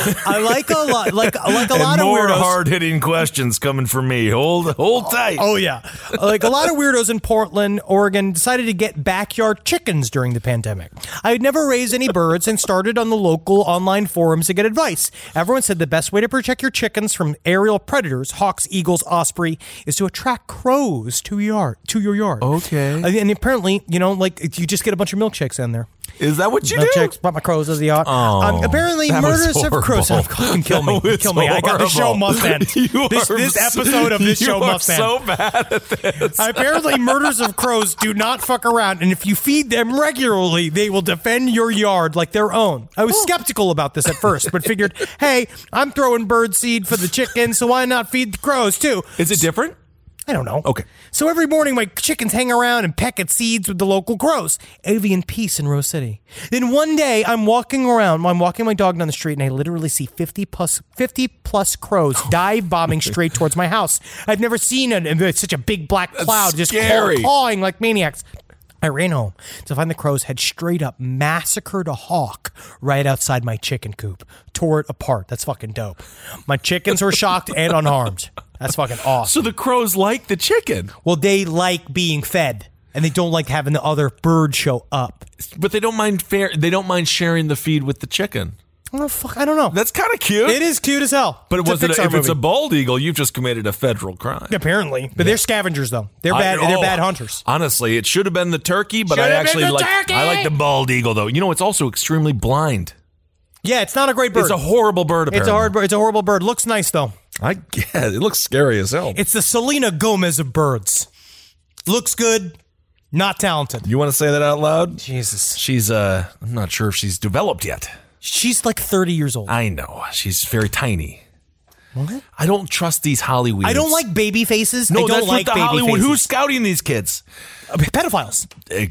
Speaker 4: I like a lot, like, like a
Speaker 3: and
Speaker 4: lot of
Speaker 3: more
Speaker 4: weirdos.
Speaker 3: hard-hitting questions coming from me. Hold, hold tight.
Speaker 4: Oh, yeah. Like a lot of weirdos in Portland, Oregon decided to get backyard chickens during the pandemic. I had never raised any birds and started on the local online forums to get advice. Everyone said the best way to protect your chickens from aerial predators, hawks, eagles, osprey, is to attract crows to your yard. To your yard.
Speaker 3: Okay.
Speaker 4: And, and apparently, you know, like you just get a bunch of milkshakes in there.
Speaker 3: Is that what you do?
Speaker 4: Milkshakes, brought my crows as the yacht.
Speaker 3: Oh,
Speaker 4: um, apparently,
Speaker 3: that was
Speaker 4: murders of
Speaker 3: horrible.
Speaker 4: crows. Oh, fucking kill me.
Speaker 3: That was
Speaker 4: Kill me. I got the show
Speaker 3: horrible.
Speaker 4: must end.
Speaker 3: You
Speaker 4: This,
Speaker 3: are
Speaker 4: this
Speaker 3: so-
Speaker 4: episode of this
Speaker 3: you
Speaker 4: show
Speaker 3: are
Speaker 4: must end.
Speaker 3: so bad at this.
Speaker 4: Apparently, murders of crows do not fuck around, and if you feed them regularly, they will defend your yard like their own. I was skeptical about this at first, but figured, hey, I'm throwing bird seed for the chickens, so why not feed the crows too?
Speaker 3: Is it different?
Speaker 4: I don't know.
Speaker 3: Okay.
Speaker 4: So every morning, my chickens hang around and peck at seeds with the local crows. Avian peace in Rose City. Then one day, I'm walking around. I'm walking my dog down the street, and I literally see fifty plus fifty plus crows dive bombing straight towards my house. I've never seen it. And it's such a big black cloud just
Speaker 3: scary.
Speaker 4: pawing like maniacs. I ran home to find the crows had straight up massacred a hawk right outside my chicken coop. Tore it apart. That's fucking dope. My chickens were shocked and unharmed. That's fucking awesome.
Speaker 3: So the crows like the chicken,
Speaker 4: Well, they like being fed, and they don't like having the other bird show up.
Speaker 3: but they don't mind fair. They don't mind sharing the feed with the chicken.
Speaker 4: Oh, fuck, I don't know.
Speaker 3: That's kind of cute.
Speaker 4: It is cute as hell.
Speaker 3: But
Speaker 4: It's a
Speaker 3: was it
Speaker 4: Pixar
Speaker 3: if it's a
Speaker 4: movie.
Speaker 3: bald eagle, you've just committed a federal crime.
Speaker 4: Apparently, but they're scavengers though. They're
Speaker 3: I-
Speaker 4: bad. they're
Speaker 3: oh,
Speaker 4: bad hunters.
Speaker 3: Honestly, it should have been the turkey, but
Speaker 4: Should
Speaker 3: I
Speaker 4: have been
Speaker 3: actually
Speaker 4: the
Speaker 3: like
Speaker 4: turkey!
Speaker 3: I like the bald eagle though. You know, it's also extremely blind.
Speaker 4: Yeah, it's not a great bird.
Speaker 3: It's a horrible bird. Apparently.
Speaker 4: It's a hard. bird. It's a horrible bird. Looks nice though.
Speaker 3: I get it. It looks scary as hell.
Speaker 4: It's the Selena Gomez of birds. Looks good, not talented.
Speaker 3: You want to say that out loud?
Speaker 4: Jesus,
Speaker 3: She's uh, I'm not sure if she's developed yet.
Speaker 4: she's like thirty years old.
Speaker 3: I know she's very tiny. What? I don't trust these Hollywood.
Speaker 4: I don't like baby faces.
Speaker 3: No,
Speaker 4: I don't
Speaker 3: that's
Speaker 4: like
Speaker 3: what the
Speaker 4: baby
Speaker 3: Hollywood.
Speaker 4: faces.
Speaker 3: Who's scouting these kids?
Speaker 4: Uh, pedophiles?
Speaker 3: Eh,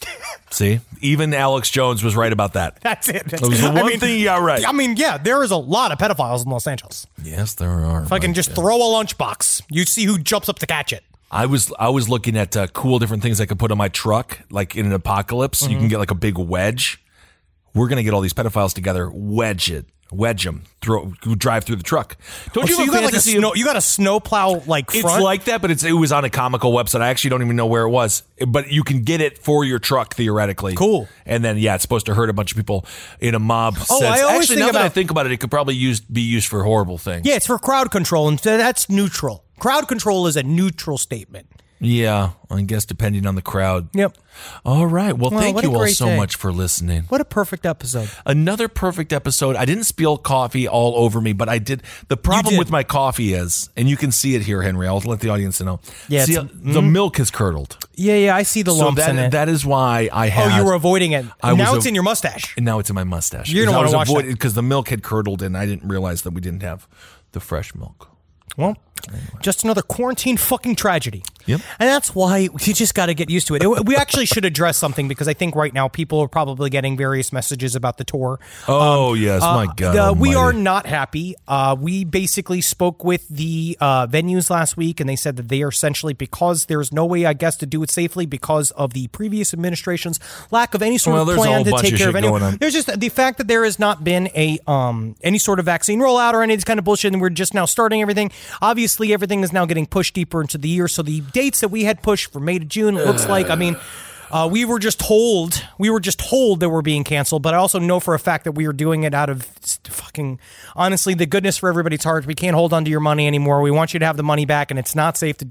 Speaker 3: See, even Alex Jones was right about that.
Speaker 4: That's it. That's
Speaker 3: That was the
Speaker 4: I
Speaker 3: one
Speaker 4: mean,
Speaker 3: thing you got right.
Speaker 4: I mean, yeah, there is a lot of pedophiles in Los Angeles.
Speaker 3: Yes, there are.
Speaker 4: If I can
Speaker 3: but,
Speaker 4: just
Speaker 3: uh,
Speaker 4: throw a lunchbox, you see who jumps up to catch it.
Speaker 3: I was I was looking at uh, cool different things I could put on my truck, like in an apocalypse.
Speaker 4: Mm-hmm.
Speaker 3: You can get like a big wedge. We're gonna get all these pedophiles together, wedge it, wedge them, throw, drive through the truck. Don't
Speaker 4: Oh,
Speaker 3: you
Speaker 4: so
Speaker 3: have
Speaker 4: you
Speaker 3: a
Speaker 4: got like a
Speaker 3: fantasy of-
Speaker 4: snow, you got a snowplow like
Speaker 3: It's
Speaker 4: front?
Speaker 3: like that, but it's it was on a comical website. I actually don't even know where it was, but you can get it for your truck theoretically.
Speaker 4: Cool.
Speaker 3: And then yeah, it's supposed to hurt a bunch of people in a mob
Speaker 4: Oh,
Speaker 3: sense.
Speaker 4: I always
Speaker 3: actually,
Speaker 4: think
Speaker 3: now that I
Speaker 4: about-
Speaker 3: think about it, it could probably use be used for horrible things.
Speaker 4: Yeah, it's for crowd control, and that's neutral. Crowd control is a neutral statement.
Speaker 3: Yeah, I guess depending on the crowd.
Speaker 4: Yep.
Speaker 3: All right. Well,
Speaker 4: Well,
Speaker 3: thank
Speaker 4: what a
Speaker 3: you all
Speaker 4: great
Speaker 3: so
Speaker 4: day.
Speaker 3: much for listening.
Speaker 4: What a perfect episode.
Speaker 3: Another perfect episode. I didn't spill coffee all over me, but I did. The problem
Speaker 4: did.
Speaker 3: with my coffee is, and you can see it here, Henry. I'll let the audience know.
Speaker 4: Yeah,
Speaker 3: See,
Speaker 4: it's-
Speaker 3: the milk has curdled.
Speaker 4: Yeah, yeah, I see the
Speaker 3: So
Speaker 4: lumps
Speaker 3: that,
Speaker 4: in it.
Speaker 3: that is why I
Speaker 4: oh,
Speaker 3: had.
Speaker 4: you were avoiding it.
Speaker 3: I
Speaker 4: now
Speaker 3: was
Speaker 4: it's
Speaker 3: a-
Speaker 4: in your mustache.
Speaker 3: And now it's in my mustache.
Speaker 4: You don't
Speaker 3: I
Speaker 4: wanna
Speaker 3: was
Speaker 4: wash that.
Speaker 3: avoiding because the milk had curdled, and I didn't realize that we didn't have the fresh milk.
Speaker 4: Well, just another quarantine fucking tragedy.
Speaker 3: Yep.
Speaker 4: And that's why you just got to get used to it. It- We actually should address something because I think right now people are probably getting various messages about the tour.
Speaker 3: Oh yes, my God.
Speaker 4: Uh, we
Speaker 3: almighty.
Speaker 4: are not happy. Uh, we basically spoke with the uh, venues last week, and they said that they are essentially, because there's no way, I guess, to do it safely because of the previous administration's lack of any sort
Speaker 3: Well,
Speaker 4: of
Speaker 3: there's a
Speaker 4: plan
Speaker 3: whole
Speaker 4: to
Speaker 3: bunch
Speaker 4: take
Speaker 3: of
Speaker 4: care of
Speaker 3: shit
Speaker 4: anyone.
Speaker 3: going on.
Speaker 4: There's just the fact that there has not been a um, any sort of vaccine rollout or any of this kind of bullshit, and we're just now starting everything. Obviously, everything is now getting pushed deeper into the year. So the dates that we had pushed for May to June, it looks like, I mean, uh, we were just told, we were just told that we're being canceled, but I also know for a fact that we are doing it out of fucking, honestly, the goodness for everybody's heart. We can't hold on to your money anymore. We want you to have the money back, and it's not safe to do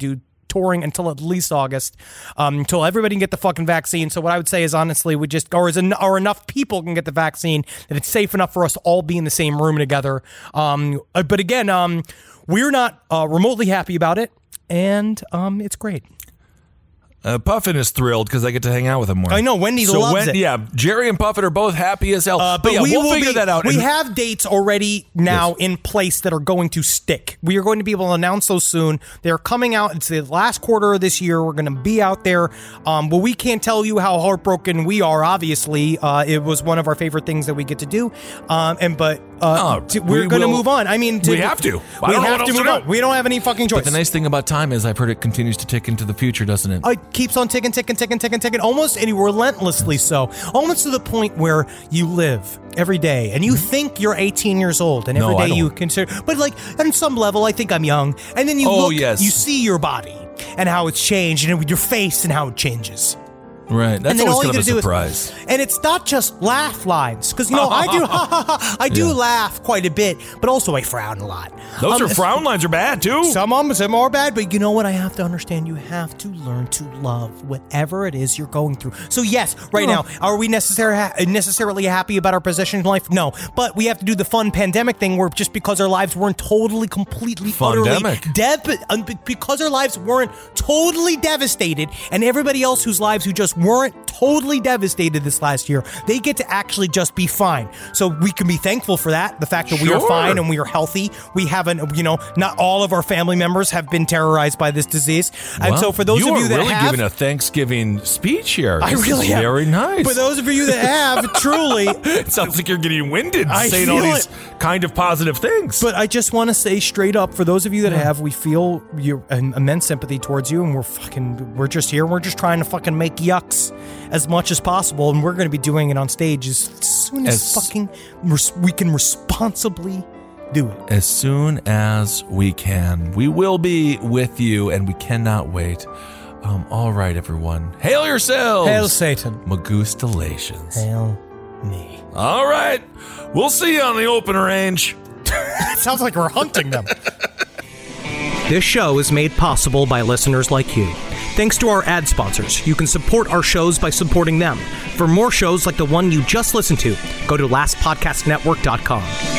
Speaker 4: touring until at least August, um, until everybody can get the fucking vaccine. So what I would say is honestly, we just, or, is en- or enough people can get the vaccine that it's safe enough for us to all be in the same room together. Um, uh, but again, um, we're not uh, remotely happy about it, and um, it's great.
Speaker 3: Uh, Puffin is thrilled because I get to hang out with him more.
Speaker 4: I know, Wendy
Speaker 3: so
Speaker 4: loves
Speaker 3: when,
Speaker 4: it.
Speaker 3: Yeah, Jerry and Puffin are both happy as hell.
Speaker 4: Uh,
Speaker 3: but,
Speaker 4: but
Speaker 3: yeah,
Speaker 4: we
Speaker 3: we'll
Speaker 4: will
Speaker 3: figure
Speaker 4: be,
Speaker 3: that out.
Speaker 4: We
Speaker 3: And-
Speaker 4: have dates already now
Speaker 3: Yes.
Speaker 4: in place that are going to stick. We are going to be able to announce those soon. They're coming out. It's the last quarter of this year. We're going to be out there. Um, but we can't tell you how heartbroken we are. Obviously, uh, it was one of our favorite things that we get to do. Um, and but uh,
Speaker 3: Oh,
Speaker 4: to, we're
Speaker 3: we
Speaker 4: going to
Speaker 3: will-
Speaker 4: move on. I mean, to,
Speaker 3: we have to. I
Speaker 4: We
Speaker 3: don't know
Speaker 4: have
Speaker 3: what
Speaker 4: to
Speaker 3: else
Speaker 4: move
Speaker 3: to
Speaker 4: on.
Speaker 3: do.
Speaker 4: We don't have any fucking choice.
Speaker 3: But the nice thing about time is I've heard it continues to tick into the future, doesn't it?
Speaker 4: It keeps on ticking, ticking, ticking, ticking, ticking, almost and relentlessly so. Almost to the point where you live every day and you think you're eighteen years old, and every
Speaker 3: No, I
Speaker 4: day you
Speaker 3: don't.
Speaker 4: consider. But like on some level, I think I'm young. And then you
Speaker 3: Oh,
Speaker 4: look,
Speaker 3: yes.
Speaker 4: you see your body and how it's changed, and your face and how it changes.
Speaker 3: Right. That's
Speaker 4: and then
Speaker 3: always
Speaker 4: all you
Speaker 3: kind of a
Speaker 4: gotta do
Speaker 3: surprise.
Speaker 4: is, and it's not just laugh lines, because you know I do, I do
Speaker 3: Yeah.
Speaker 4: laugh quite a bit, but also I frown a lot.
Speaker 3: Those
Speaker 4: Um,
Speaker 3: are frown lines are bad, too.
Speaker 4: Some of them, some are bad, but you know what? I have to understand. You have to learn to love whatever it is you're going through. So yes, right now, are we necessarily ha- necessarily happy about our position in life? No, but we have to do the fun pandemic thing, where just because our lives weren't totally, completely, utterly
Speaker 3: Fundemic.
Speaker 4: dev- um, because our lives weren't totally devastated, and everybody else whose lives who just weren't totally devastated this last year, they get to actually just be fine. So we can be thankful for that. The fact that we are
Speaker 3: Sure.
Speaker 4: fine and we are healthy. We haven't, you know, not all of our family members have been terrorized by this disease. And
Speaker 3: Well,
Speaker 4: so for those
Speaker 3: you
Speaker 4: of you
Speaker 3: are
Speaker 4: that
Speaker 3: really
Speaker 4: have,
Speaker 3: giving a Thanksgiving speech here.
Speaker 4: I
Speaker 3: This
Speaker 4: really
Speaker 3: is
Speaker 4: am.
Speaker 3: very nice.
Speaker 4: For those of you that have, truly,
Speaker 3: It sounds like you're getting winded
Speaker 4: I
Speaker 3: saying all
Speaker 4: feel
Speaker 3: these
Speaker 4: it.
Speaker 3: kind of positive things.
Speaker 4: but I just want to say straight up, for those of you that have, we feel your an immense sympathy towards you, and we're fucking, we're just here, and we're just trying to fucking make yucks as much as possible, and we're going to be doing it on stage as soon as,
Speaker 3: As-
Speaker 4: fucking res- we can responsibly do it.
Speaker 3: as soon as we can, we will be with you, and we cannot wait. Um, all right, everyone. Hail yourselves.
Speaker 4: Hail Satan.
Speaker 3: Magustalations.
Speaker 4: Hail me.
Speaker 3: All right. We'll see you on the open range.
Speaker 4: It sounds like we're hunting them. This show is made possible by listeners like you. Thanks to our ad sponsors, you can support our shows by supporting them. For more shows like the one you just listened to, go to last podcast network dot com.